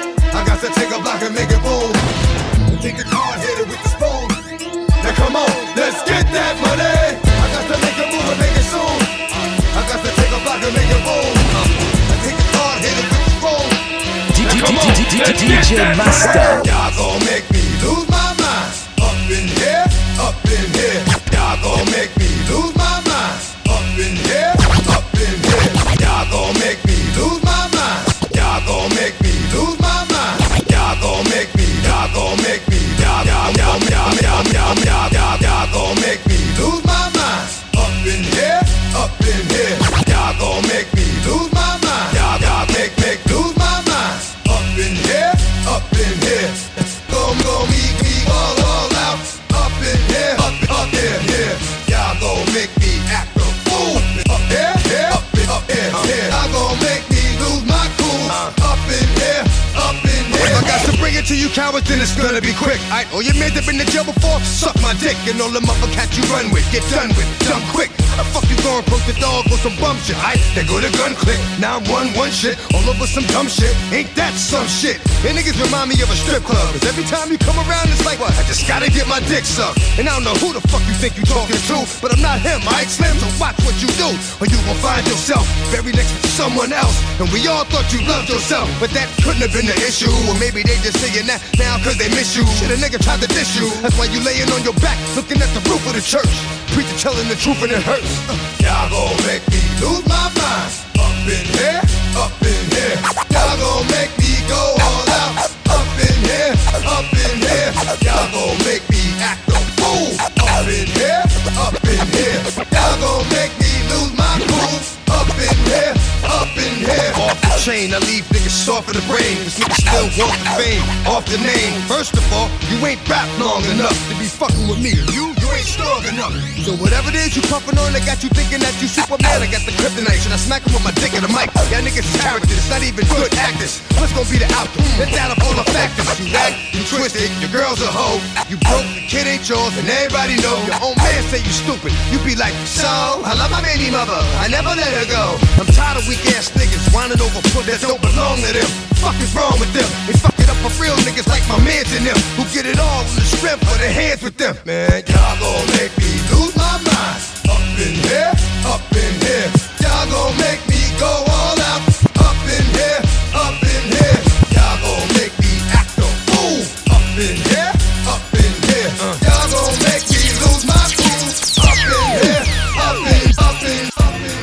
I got to take a block and make it boom. Take the card, hit it with the spoon. Now come on, let's get that money. I got to make a move and make it soon. I got to take a block and make it boom. I take the card, hit it with the spoon. Now come on, let's get that money. Y'all gon' make me lose my mind. Up in here, up in here. Y'all gon' make me lose my mind. Up in here, up in here. Y'all gon' make me lose my mind. Y'all gon' make me lose my mind. Y'all gon' make me, y'all gon' make me, y'all, y'all, y'all, y'all, y'all, y'all, y'all, y'all, y'all gon' make me lose my mind. Up in here, up in here. Y'all gon' make me lose my mind. Y'all, y'all make, make lose my mind. Up in here, up in here. Gon' gon' me, me all, all out. Up in here, up, up in here. Y'all gon' make me act a fool. Up here, here, up in, up in here. Y'all gon' make me lose my cool. Up in here, up in here. If I got to bring it to you cowards, then it's gonna be quick. I all your men that been in jail before, suck my dick. And all them other cats you run with, get done with, done quick. How the fuck you going broke the dog or some bum shit? I they go to gun click, now I'm one one shit, all over some dumb shit. Ain't that some shit? And niggas remind me of a strip club. Cause every time you come around, it's like, what? I just gotta get my dick sucked. And I don't know who the fuck you think you talking to, but I'm not him, Mike Slim, so watch what you do. Or you gon' find yourself buried next to someone else. And we all thought you loved yourself, but that couldn't have been the issue. Or maybe they just saying that now cause they miss you. Shit, a nigga tried to diss you. That's why you laying on your back, looking at the roof of the church. preacher telling the truth and it hurts. Uh, y'all gon' make me lose my mind. Up in here, up in here. Y'all gon' make me go all out. Up in here, up in here. Y'all gon' make me act a fool. Up in here, up in here. Y'all gon' make me lose my cool. Up in here, up in here. Off the chain, I leave niggas soft in the brain. Cause niggas still want the fame, off the name. First of all, you ain't rap long enough to be fucking with me. You, you ain't strong enough. So whatever it is you puffin' on, they got you thinking that you Superman. I got the kryptonite, should I smack him with my dick in the mic? Y'all niggas is characters, it's not even good actors. What's gonna be the outcome? Let's add up all the factors. You rag, you twisted, your girl's a hoe. You broke, the kid ain't yours, and everybody know. Your own man say you stupid. You be like, so, I love my baby mother, I never let her go. I'm tired of weak ass niggas whining over foot that don't belong to them. Fuck is wrong with them? They fuck it up for real niggas like my mans and them, who get it all on the strength of their hands with them. Man, y'all gon' make me lose my mind. Up in here, up in here. Y'all gon' make me go all out. Up in here, up in here. Y'all gon' make me act a fool. Up in here, up in here. Uh. Y'all gon' make me lose my cool. Up in here, up in, up in, up in.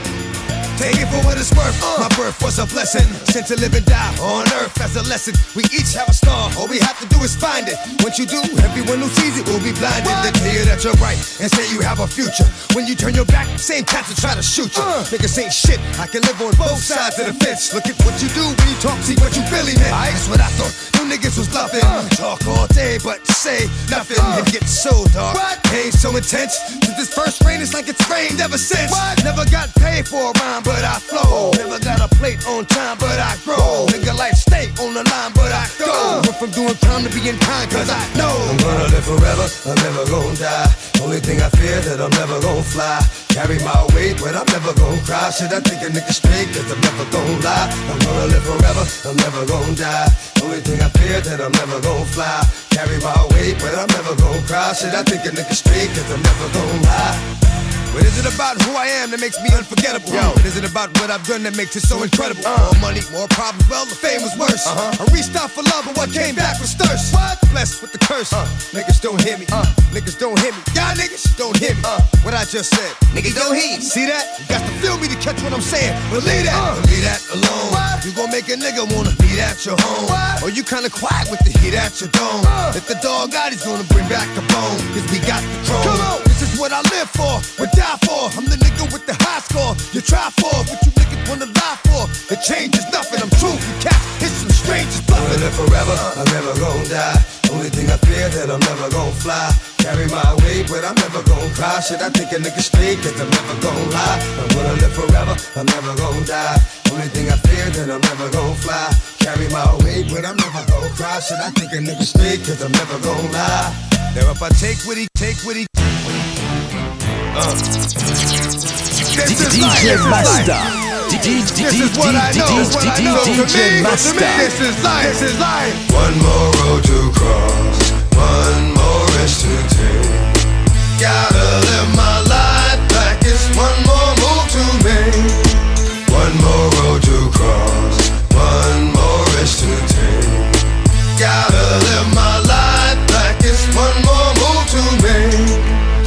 Take it for what it's worth. Uh. My birth was a blessing. Sent to live and die on earth as a lesson. We each have a star. All we have to do is find it. Once you do, everyone who sees it will be blinded. They tell you that you're right and say you have a future. When you turn your back, same cats will try to shoot you. Uh. Niggas ain't shit. I can live on both sides of the fence. Look at what you do when you talk. See what you really meant. I, that's what I thought. You niggas was bluffing. Uh. Talk all day but say nothing. Uh. It gets so dark. What? Pain so intense. Since this first rain, it's like it's rained ever since. What? Never got paid for a rhyme, but I flow. Never got a plate on time, but I grow. Nigga life stay on the line, but I go. Went from doing time to being kind, cause I know I'm gonna live forever, I'm never gonna die. Only thing I fear that I'm never gonna fly. Carry my weight, but I'm never gonna cry. Should I think a nigga straight, cause I'm never gonna lie. I'm gonna live forever, I'm never gonna die. Only thing I fear that I'm never gonna fly. Carry my weight, but I'm never gonna cry. Should I think a nigga straight, cause I'm never gonna lie. What is it about who I am that makes me unforgettable? Yo. What is it about what I've done that makes it so incredible? Uh. More money, more problems, well, the fame was worse. Uh-huh. I reached out for love, but what came back was thirst. What? Blessed with the curse. Uh. Niggas don't hear me. Uh. Niggas don't hear me. Y'all niggas don't hear me. Uh. What I just said. Niggas don't hear. See that? You got to feel me to catch what I'm saying. Believe that. Uh. Leave that alone. What? You gon' make a nigga wanna be at your home. What? Or you kinda quiet with the heat at your dome. Uh. If the dog out, he's gonna bring back the bone. Cause we got the chrome. Come on. This is what I live for. Would die for. I'm the nigga with the high score. You try for, but you niggas wanna lie for. The change is nothing, I'm true. You cats, it's some strangers bluffing. Live forever, I'm never gonna die. Only thing I fear that I'm never gonna fly. Carry my weight, but I'm never gonna cry. Should I think a nigga straight, cause I'm never gonna lie. I'm gonna live forever, I'm never gonna die. Only thing I fear that I'm never gonna fly. Carry my weight, but I'm never gonna cry. Should I think a nigga straight, cause I'm never gonna lie. Now if I take what he, take what he Uh. This is life, this is life. This is what I know, what I know. To me, to me, this is life, this is life. One more road to cross, one more risk to take. Gotta live my life like it's one more move to make. One more road to cross, one more risk to take. Gotta live my life like it's one more move to make.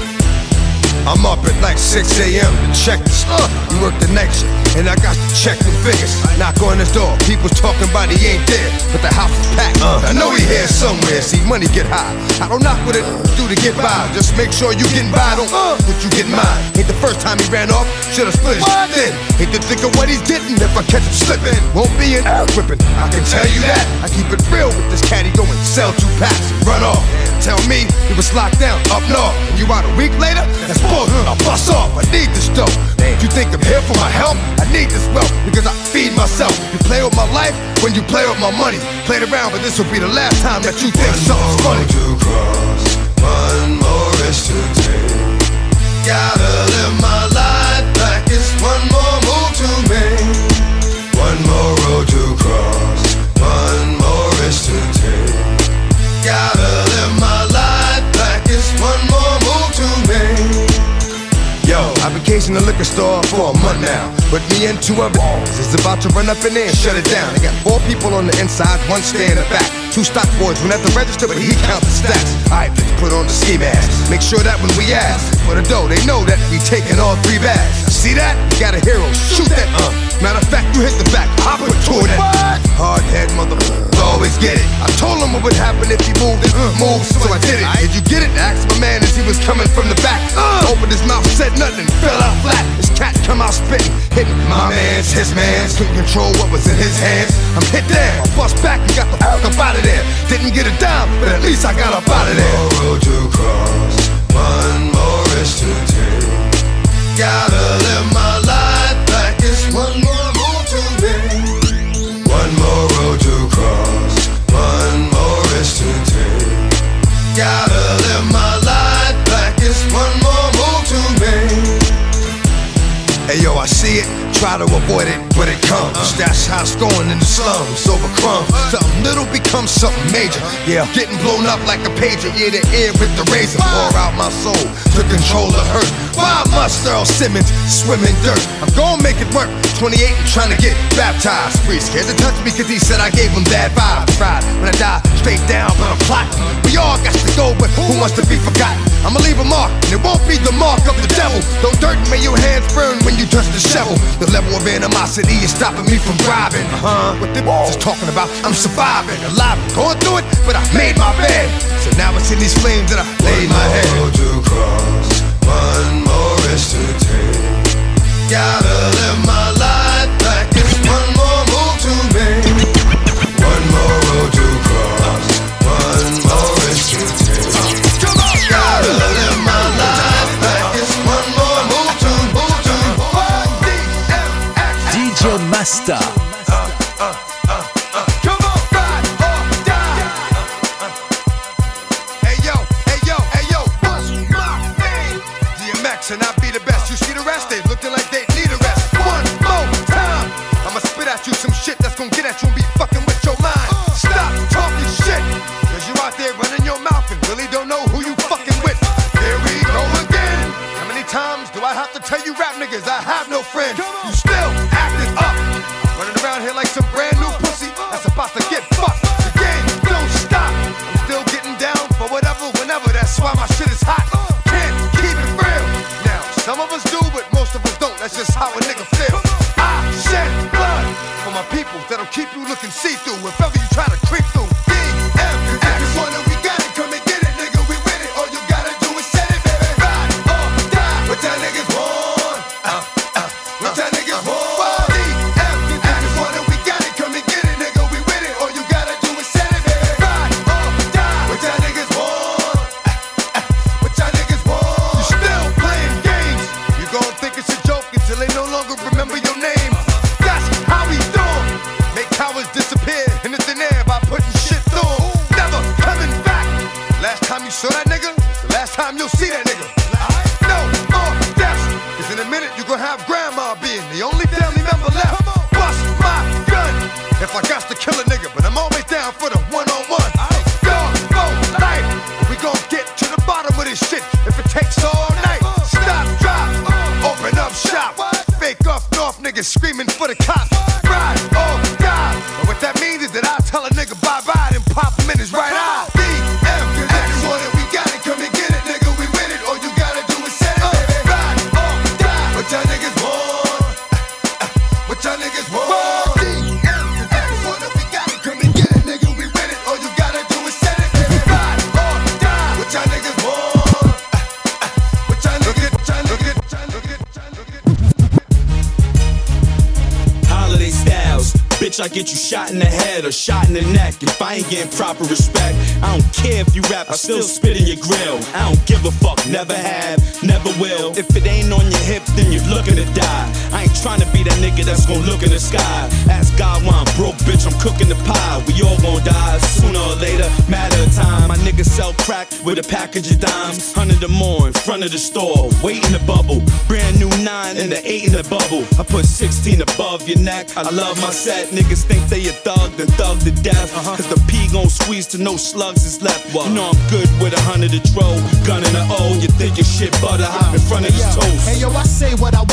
I'm up at like six a.m. to check this. Uh, you work the night shift, and I got to check the figures. Knock on his door, people talking about he ain't there, but the house is packed. Uh, I know he here somewhere. See, money get high. I don't knock what it do to get by. Just make sure you getting by. Don't uh, what you getting mine. Ain't the first time he ran off. Should've split his then. Hate to think of what he's getting if I catch him slipping. Won't be an ass whipping. I can tell you that. I keep it real with this caddy. Go and sell two packs and run off. Tell me he was locked down up north, and you out a week later? That's bull. I'll bust off. I need this dough. You think I'm here for my help? I need this wealth because I feed myself. You play with my life when you play with my money. Played around, but this will be the last time that you think something's funny. One more road to cross, one more risk to take. Gotta live my life like it's one more move to make. One more road to cross, one more risk to take. Gotta live my life like it's one more move to make. Yo, I've been casing the liquor store for a month now, but me and two other is about to run up in there and shut it down. They got four people on the inside, one stay in the back. Two stock boys went at the register, but he count the stacks. Alright, let's put on the ski mask. Make sure that when we ask for the dough, they know that we taking all three bags. See that? You got a hero, shoot that. Uh. Matter of fact, you hit the back, I put two of that. Hard head motherfucker, always get it. I told him what would happen if he moved it. Uh, move, so I did it. Did you get it? Asked my man as he was coming from the back. Uh. Opened his mouth, said nothing, fell out flat. His cat come out spitting, hitting my man's, his man's. Couldn't control what was in his hands. I'm hit there, I bust back and got the fuck up out of there. Didn't get it down, but at least I got up out of there. One more road to cross, one more risk to take. Gotta live my life like it's one more road to make. One more road to cross, one more risk to take. Gotta live my life like it's one more move to make. Hey yo, I see it, try to avoid it, but it comes. That's how it's going in the slums, over crumbs. Something little becomes something major. Yeah, getting blown up like a pager, ear to ear with the razor. Pour out my soul to control the hurt. Why must Earl Simmons swim in dirt? I'm gonna make it work. twenty-eight and trying to get baptized. Free scared to touch me cause he said I gave him bad vibes. Tried when I die, straight down, but I'm plotting. We all got to go, but who wants to be forgotten? I'ma leave a mark, and it won't be the mark of the devil. Don't dirt make your hands burn when you touch the shovel. The level of animosity is stopping me from driving. Uh-huh, what them is talking about, I'm surviving, alive, going through it, but I made my bed. So now it's in these flames that I laid my head. One more road to cross, one more risk to take. Gotta live my life like it's one more move to make. One more road to cross, one more risk to take. Gotta live my life like it's one more move to move to D J Masta. And I be the best. You see the rest, they looking like they need a rest. One more time, I'ma spit at you some shit that's gonna get at you and be fucking with your mind. Stop talking shit, cause you out there running your mouth and really don't know who you fucking with. Here we go again. How many times do I have to tell you rap niggas I have no friends? You still acting up, running around here like some brand new pussy that's about to get fucked. The game don't stop, I'm still getting down for whatever, whenever. That's why my shit is hot. Can't keep it real. Some of us do, but most of us don't. That's just how a nigga feel. I shed blood for my people that'll keep you looking see-through if ever you try to creep through. D M X. One and we got it, come and get it, nigga. We with it. All you gotta do is set it, baby. Ride or die. What y'all niggas want? Uh, uh, what y'all niggas want? D M X. One and we got it, come and get it, nigga. We with it. All you gotta do is set it, baby. Ride or die. What y'all niggas want? Uh, uh, what y'all niggas want? You still playing games? Gon' think it's a joke until they no longer remember your name. That's how we do 'em. Make cowards disappear in the thin air by putting shit through 'em. Never coming back. Last time you saw that nigga, the last time you'll see that nigga. No more deaths, cause in a minute you gon' have grandma being the only family member left. Bust my gun if I got to kill a nigga, but I'm always down for the one-on-one. Dog for life, we gon' get to the bottom of this shit if it takes all night. Stop, drop, open up shop. Fake up north niggas screaming for the cops. Ride or die. But what that means is that I tell a nigga bye-bye and pop him in his right eye. D M X. We got it, come and get it, nigga. We with it. All you gotta do is set it, baby. Ride or die. What y'all niggas want? What y'all niggas want? D M X. We got it, come and get it, nigga. We with it. All you gotta do is set it, baby. Ride or die. What y'all niggas want? What y'all niggas want? Look at, look at, look at. Holiday styles, bitch, I get you shot in the head or shot in the neck. If I ain't getting proper respect, I don't care if you rap, I still spit in your grill. I don't give a fuck, never have, never will. If it ain't on your hip, then you're looking to die. I ain't trying to be that nigga that's gonna look in the sky. Ask God why I'm broke, bitch, I'm cooking the pie. We all gon' die sooner or later, matter of time. My niggas sell crack with a package of dimes. Hundred or more in front of the store, wait in the bubble. Brand new nine and the eight in the bubble. I put sixteen above your neck. I love my set, niggas think they a thug, then thug to death. Uh-huh. Cause the P gon' squeeze till no slugs is left. What? You know I'm good with a hundred to throw, gun in the O. You think your shit butter hop in front of his toast. Hey yo, I say what I want, fuck what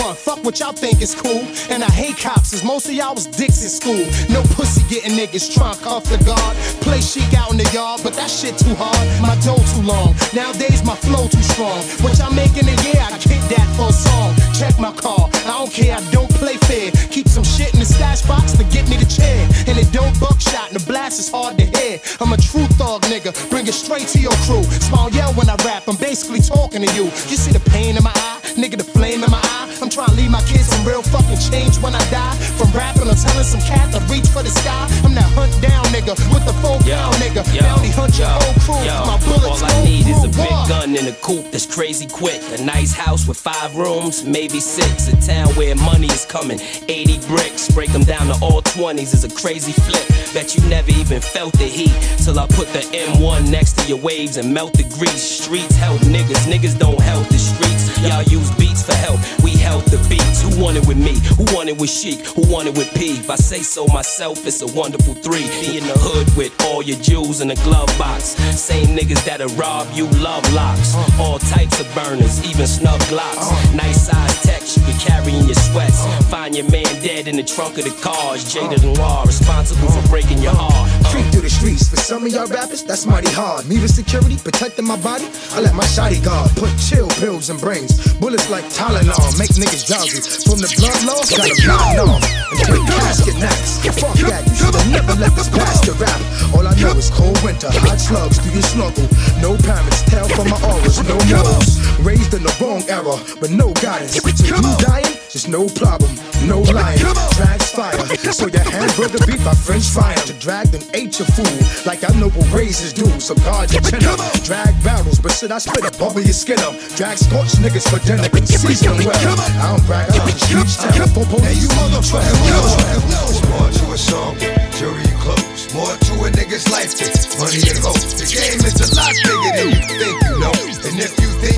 what y'all think is cool. And I hate cops, as most of y'all was dicks in school. No pussy getting niggas drunk off the guard. Play chic out in the yard, but that shit too hard. My dough too long. Nowadays my flow too strong. What y'all make in a year, I get that for a song. Check my car, I don't care, I don't play fair. Keep some shit in the stash box to get me the chair. And it don't buckshot, and the blast is hard to hear. I'm a true thug nigga, bring it straight to your crew. Small yell when I rap, I'm basically talking to you. You see the pain in my eye, nigga, the flame in my eye. I'm trying to leave my kids some real fucking change when I die. From rapping or telling some cat to reach for the sky. I'm that hunt down nigga with the full down nigga. Yo, bounty hunt your yo, whole crew. yo. My bullets All I need is a through big war. gun and a coupe that's crazy quick. A nice house with five rooms, maybe six. A town where money is coming, eighty bricks. Break them down to all twenties is a crazy flip. Bet you never even felt the heat till I put the M one next to your waves and melt the grease. Streets help niggas, niggas don't help the streets. Y'all use beats for help, we help the beats. Who want it with me? Who want it with Chic? Who want it with P? If I say so myself, it's a wonderful three. Be in the hood with all your jewels in a glove box. Same niggas that'll rob you, love locks. All types of burners, even snub glocks. Nice size text you can carry in your sweats. Find your man dead in the trunk of the cars. Jada Noir, responsible for breaking your heart. Creep through the streets, for some of y'all rappers, that's mighty hard. Me with security, protecting my body, I let my shotty guard. Put chill pills in brains, bullets like Tylenol, make niggas drowsy. From the blood loss, got them nodding off. And take casket next. Fuck that, you should've never let this bastard rap. All I know is cold winter, hot slugs through your snorkel. No parents, tell from my auras, no morals. Raised in the wrong era, but no guidance. So you dying, just no problem, no lying. Drags fire, so your hamburger beef I French fire. To drag then ate your food, like I know what razors do. So guard your chin up. Drag barrels, but shit I spit up, bubble your skin up. Drag scorch niggas for dinner, can season them well. I don't brag, I just reach down for police. You motherfuckers There's more to a song than jury and clothes. More to a nigga's life than money and hope. The game is a lot bigger than you think you know. And if you think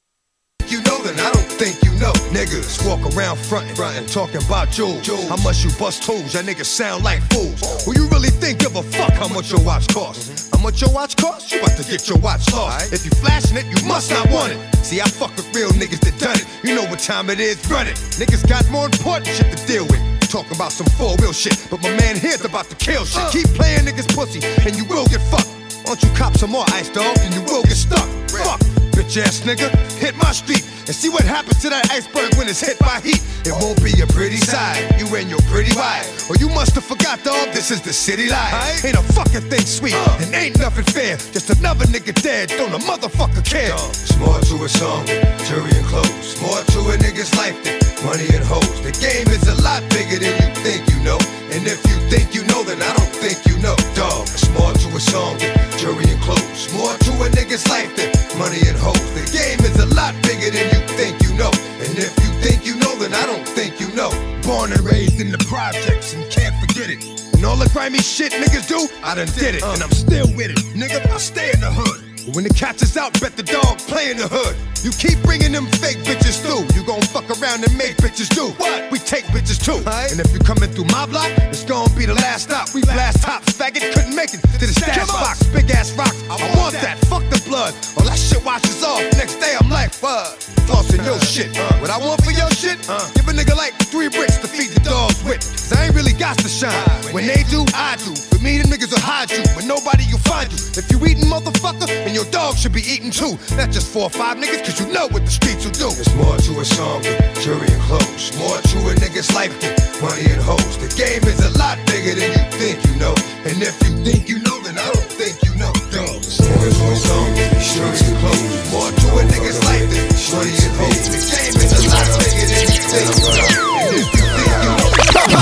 you know, then I don't think you know. Niggas walk around frontin', frontin', talking about jewels. How much you bust tools, y'all niggas sound like fools. Who you really think give a fuck how much your watch costs? How much your watch costs? You about to get your watch lost. If you flashing it, you must not want it. See, I fuck with real niggas that done it. You know what time it is, run it. Niggas got more important shit to deal with. Talking about some four-wheel shit, but my man here's about to kill shit. Keep playing niggas pussy, and you will get fucked. Why don't you cop some more ice, dog, and you will get stuck. Fuck, bitch ass nigga, hit my street and see what happens to that iceberg when it's hit by heat. It won't be a pretty side, you and your pretty wife. Or you must have forgot, dog, this is the city life. Ain't a fucking thing sweet, and ain't nothing fair. Just another nigga dead, don't a motherfucker care. It's more to a song than jury and clothes. More to a nigga's life than money and hoes. The game is a lot bigger than you think you know. And if you think you know, then I don't think you know. Dog, it's more to a song than jury and clothes. More to a nigga's life than money and hoes. The game is a lot bigger than you think you know. And if you think you know, then I don't think you know. Born and raised in the projects and can't forget it. And all the grimy shit niggas do, I done did it. And I'm still with it. Nigga, I stay in the hood. But when the catch is out, bet the dog play in the hood. You keep bringing them fake bitches through. You gon' fuck around and make bitches do what? We take bitches too. Right. And if you coming through my block, it's gon' be the last stop. We blast tops, faggot couldn't make it to the stash box. Big ass rocks, I, I want that. Fuck the blood. All that shit washes off. Next day I'm like, what? Flossing your shit. Uh, what I want for your shit? Uh, give a nigga like three bricks to feed the dogs with. Cause I ain't really got to shine. When they do, I do. For me, them niggas will hide you, but nobody will find you. If you eatin' motherfucker, then your dog should be eating too. Not just four or five niggas, cause you know what the streets will do. There's more to a song than jury and clothes. More to a nigga's life than money and hoes. The game is a lot bigger than you think you know. And if you think you know, then I don't think you know. Dog, there's more to a song than jury and clothes. More to a nigga's life than money and hoes. The game is a lot bigger than you think you know. And if you think you know,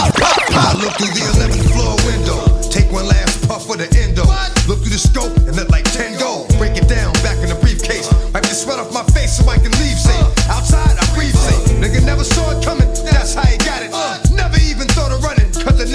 I look through the eleventh floor window. Take one last puff with the endo. Look through the scope and let like ten go. Break it down back in the briefcase. Wipe the sweat off my face so I can leave safe. Outside I breathe safe. Nigga never saw it coming, that's how he got it. Never even thought of running, cause the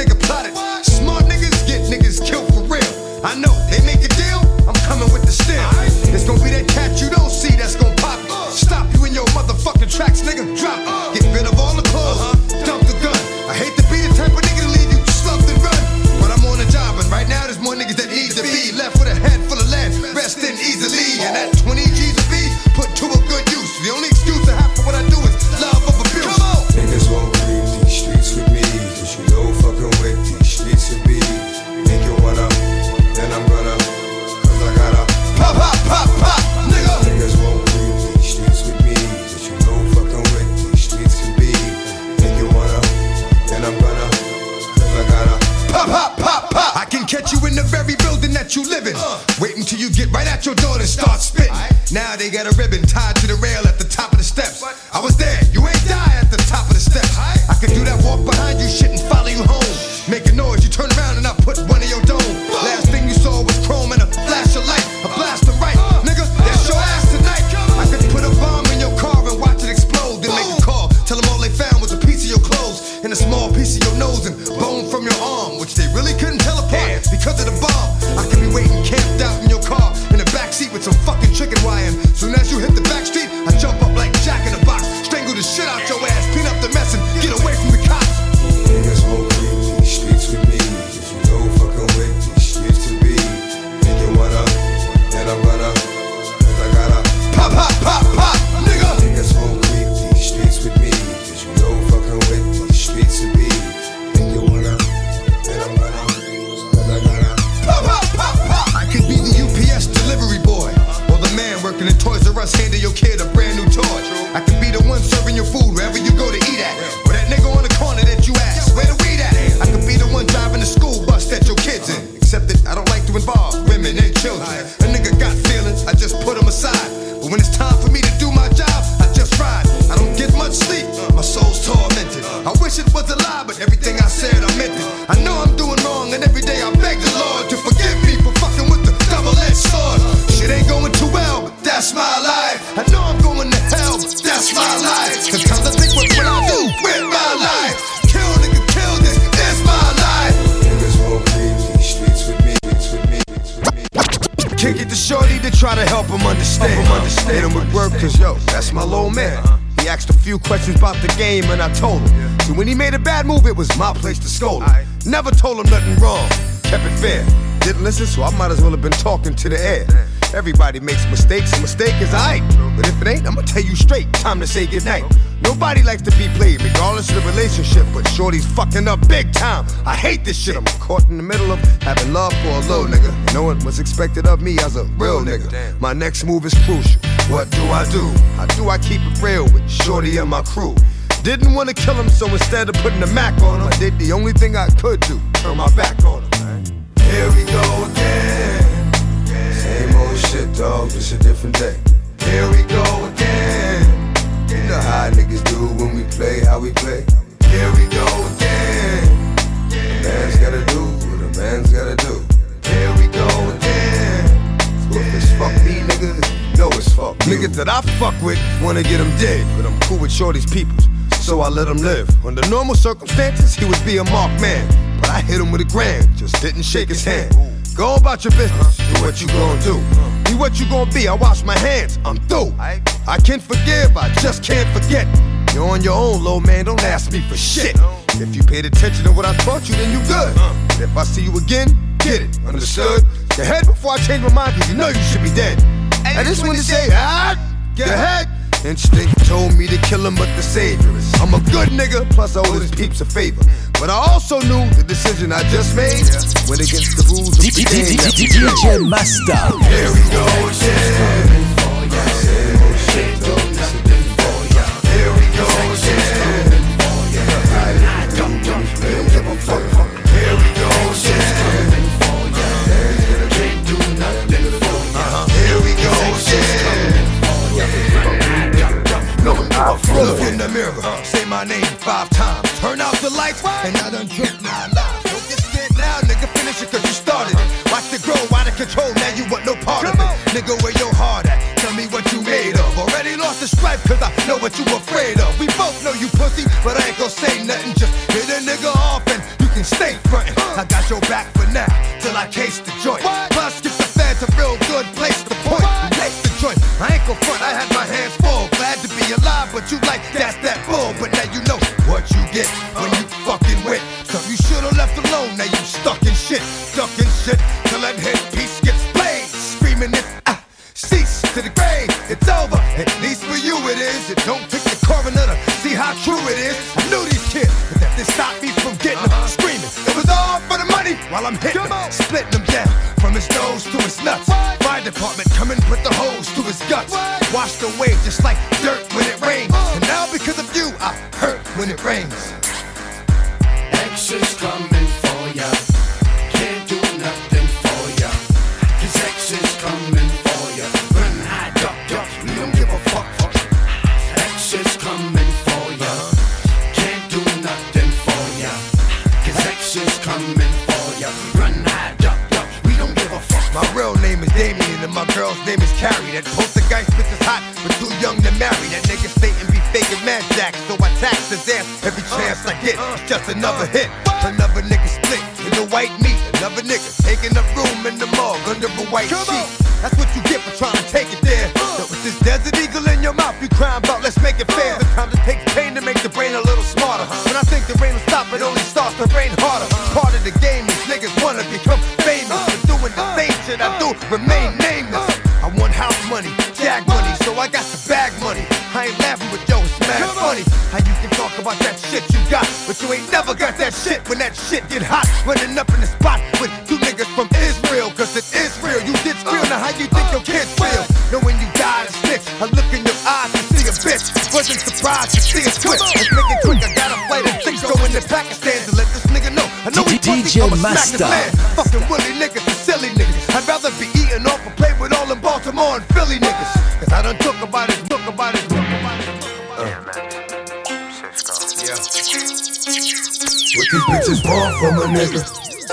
that you living. Wait until you get right at your door and start spitting. Now they got a ribbon tied to the rail at the top of the steps. I was there, you ain't die at the top of the steps. I could do that walk behind you shit and follow you home. Make a noise, you turn around and I put one in your dome. Last thing you saw was chrome and a flash of light. A blast of right, nigga, that's your ass tonight. I could put a bomb in your car and watch it explode. Then make a call, tell them all they found was a piece of your clothes and a small piece of your nose and bone from your arm, which they really couldn't tell apart because of the bomb. I could be waiting camped out in your car in the backseat with some fucking chicken wire. Soon as you hit the back street, I jump up like Jack in the Box, strangle the shit out your ass, clean up the mess and get away from the cops. Niggas won't creep these streets with me, cause you know fucking with these streets to be. Thinking what up, then I'm gonna, cause I gotta pop, pop, pop, pop, nigga. Niggas won't creep these streets with me, cause you know fucking with these streets to be. Thinking what up, then I'm gonna, cause I gotta pop, pop, pop, pop. I could be the U P S delivery boy, or the man working in Toys R Us handing your kid a brand new toy. I could be the one serving your food wherever you go to eat at, or that nigga on the corner that you ask, where the weed at? I could be the one driving the school bus that your kid's in, except that I don't like to involve women and children. A nigga got feelings, I just put them aside, but when it's time for me to do my job, I just ride. I don't get much sleep, my soul's tormented. I wish it was a lie, but everything I said I meant it. I know I'm doing wrong, and every day I beg the Lord to forgive me for fucking with the double-edged sword. Shit ain't going too well, but that's my life. I know I'm going to hell, but that's my life. Sometimes I think what will I do with my life? Kill nigga, kill this, this my life. Niggas won't creep these streets with me, with me, with me. Kick it to shorty to try to help him understand. Help him understand. Hit him with work, cause yo, that's my little man. He asked a few questions about the game and I told him. So when he made a bad move, it was my place to scold him. Never told him nothing wrong, kept it fair. Didn't listen, so I might as well have been talking to the air. Everybody makes mistakes, a mistake is aight. But if it ain't, I'ma tell you straight, time to say goodnight. Nobody likes to be played, regardless of the relationship, but shorty's fucking up big time. I hate this shit, I'm caught in the middle of having love for a little nigga. Knowing what's expected of me as a real nigga. My next move is crucial. What do I do? How do I keep it real with shorty and my crew? Didn't want to kill him, so instead of putting the Mac on him, I did the only thing I could do, turn my back on him. Here we go again. Same old shit, dog, just a different day. Here we go again. You know how niggas do when we play, how we play. Here we go again. The man's gotta do what a man's gotta do. Here we go again. So if it's fuck me, nigga, you know it's fuck you. Niggas that I fuck with wanna get him dead, but I'm cool with shorty's peoples, so I let him live. Under normal circumstances, he would be a marked man, but I hit him with a grand, just didn't shake his hand. Go about your business, do what you gon' do. Be what you gon' be, I wash my hands, I'm through. I can forgive, I just can't forget. You're on your own, low man, don't ask me for shit. If you paid attention to what I taught you, then you good. And if I see you again, get it, understood? Get ahead before I change my mind, cause you know you should be dead. I just wanted to say, ah, get ahead. Instinct told me to kill him, but the savior is I'm a good nigga, plus I owe his peeps a favor. But I also knew the decision I just made went against the rules of the game that we D J Masta. Here we go again. Same old shit, dog, nothing for ya. Here we go again. I don't give a fuck. Here we go again. Can't do nothing for ya. Here we go again. Look in the mirror, say my name five times. Turn out the lights, and I done drink nine lives. Don't get scared now, nigga, finish it cause you started it. Watch it grow, out of control, now you want no part of it. Nigga, where your heart at? Tell me what you made of. Already lost the stripe cause I know what you afraid of. We both know you pussy, but I ain't gon' say nothing. Just hit a nigga off and you can stay frontin'. I got your back for now, till I case the joint. Plus, get the fans a real good place to point. Lace the joint, I ain't gon' front, I had my hands full. Glad to be alive, but you like that's that bull. But now you know what you get when you fucking with. So you should've left alone, now you stuck in shit. Stuck in shit, till that headpiece gets played. Screaming it, ah, cease to the grave. It's over, at least for you it is. It don't take the coroner to see how true it is. I knew these kids, but that they stopped me from getting them screaming. It was all for the money while I'm hitting them, splitting them down from his nose to his nuts. Fire department come and put the hose to his guts. Washed away just like dirt when it rains. And now because of you, I hurt when it rains. X is coming for ya. Can't do nothing for ya. girl's name is Carrie. That poltergeist bitch is hot, but too young to marry. That nigga Satan be faking mad jacks, so I tax his ass every chance I get. It's just another hit, another nigga split in the white meat. Another nigga taking up room in the morgue under a white sheet. That's what you get for trying to take it there. So with this desert eagle in your mouth, you crying about let's make it fair. Sometimes it takes pain to make the brain a little smarter. When I think the rain will stop, it only starts to rain harder. Part of the game is niggas wanna become famous. But doing the same shit I do, remain nameless. I want house money, jag money, so I got the bag money. I ain't laughing, but yo, it's mad funny how you can talk about that shit you got, but you ain't never got that shit when that shit get hot. Running up in the spot with two niggas from Israel, cause it is real. You get real, now how you think your kids feel? Know when you die to snitch, I look in your eyes and see a bitch. Wasn't surprised to see a twist. It's making quick, I got a flight of six going to Pakistan to let this nigga know. I know he D J Master. Fucking Willie niggas and silly niggas. I'd rather be eating off a plate with all them Baltimore and Philly niggas. Cause I done talk about it, talk about it, talk about it. Uh. Yeah. What these bitches want from a nigga?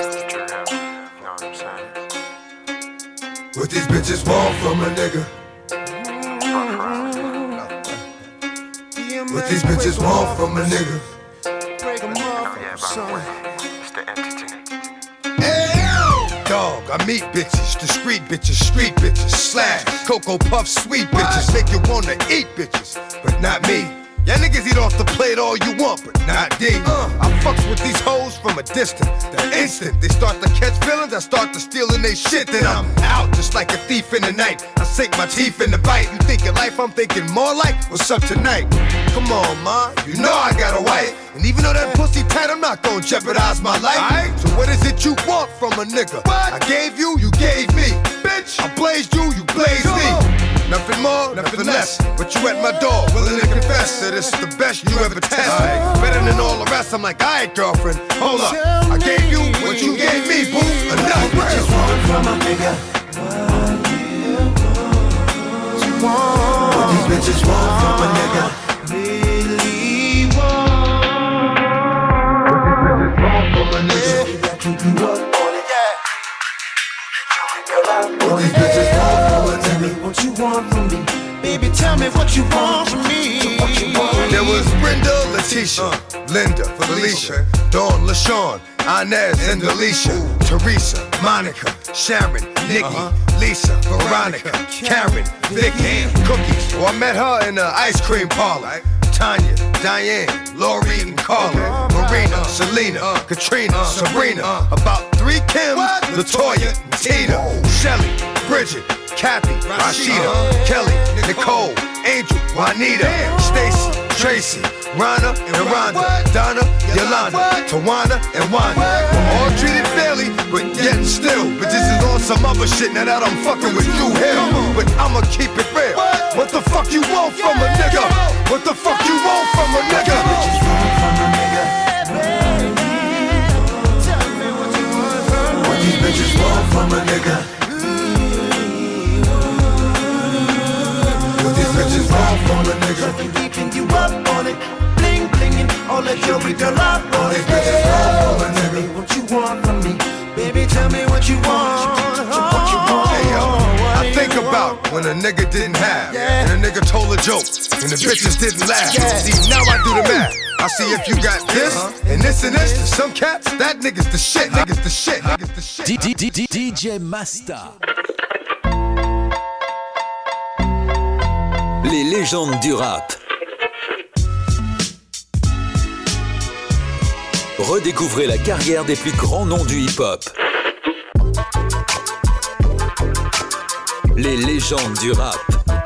What these bitches want from a nigga? What these bitches want from a nigga? Dog, I meet bitches, the street bitches, street bitches, slash, Cocoa Puff, sweet bitches, make you wanna eat bitches, but not me. Y'all niggas eat off the plate all you want, but not D. Uh, I fucks with these hoes from a distance. The instant they start to catch feelings, I start to stealing they shit. Then I'm out just like a thief in the night. I sink my teeth in the bite. You thinking life, I'm thinking more like what's up tonight. Come on, ma, you know I got a wife. And even though that pussy tight, I'm not gonna jeopardize my life. Right. So what is it you want from a nigga? What? I gave you, you gave me. Bitch, I blazed you, you blazed Come me. On. Nothing more, nothing less. But you at my door, willing to confess that it's the best you ever test. Right. Better than all the rest. I'm like, alright, girlfriend, hold up. I gave you what you gave me, boo. Enough. What you want from a nigga? What you want? What these bitches want from a nigga? Really want? What these bitches want from a nigga? That you do up on it, yeah. What these bitches want from a nigga? What you want from me? Baby, tell me what you want from me. What you want from me? There was Brenda, Letitia, uh, Linda, Felicia, Dawn, LaShawn, Inez, and Alicia, Teresa, Monica, Sharon, Nikki, uh-huh. Lisa, Veronica, Karen, Vicky, Cookie. Oh, I met her in the ice cream parlor. Tanya, Diane, Lori, and Carla, Marina, Selena, Katrina, Sabrina, about three Kims, Latoya, Tina, Shelly, Bridget, Kathy, Rashida, Kelly, Nicole, Angel, Juanita, Stacy, Tracy, Rhonda, and Rhonda, Donna, Yolanda, Tawana, and Wanda. We're all treated fairly, but yet still. But this is on some other shit now that I'm fucking with you here. But I'ma keep it real. What the fuck you want from a nigga? What the fuck you want from a nigga? What you want from a nigga? What these bitches want from a nigga? What these bitches want from a nigga? Keeping you up on it, bling blinging, all that jewelry girl up on it. What these bitches want from a nigga? What you want from me? Baby, tell me what you want. What you want? Hey yo, I think about when a nigga didn't have, and a nigga told a joke, and the bitches didn't laugh. See, now I do the math. I see if you got this, and this and this. To some cats, that nigga's the shit. Nigga's the shit. Nigga's the shit. D J Master. Les légendes du rap. Redécouvrez la carrière des plus grands noms du hip-hop. Les légendes du rap.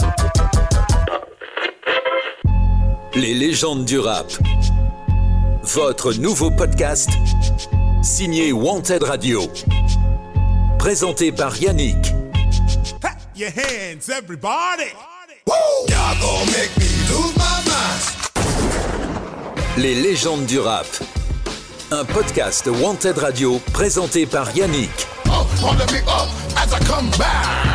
Les légendes du rap. Votre nouveau podcast, signé Wanted Radio. Présenté par Yannick. Clap your hands, everybody! Y'all gon' make me lose my mind. Les légendes du rap. Un podcast Wanted Radio présenté par Yannick. Oh, hold me up as I come back.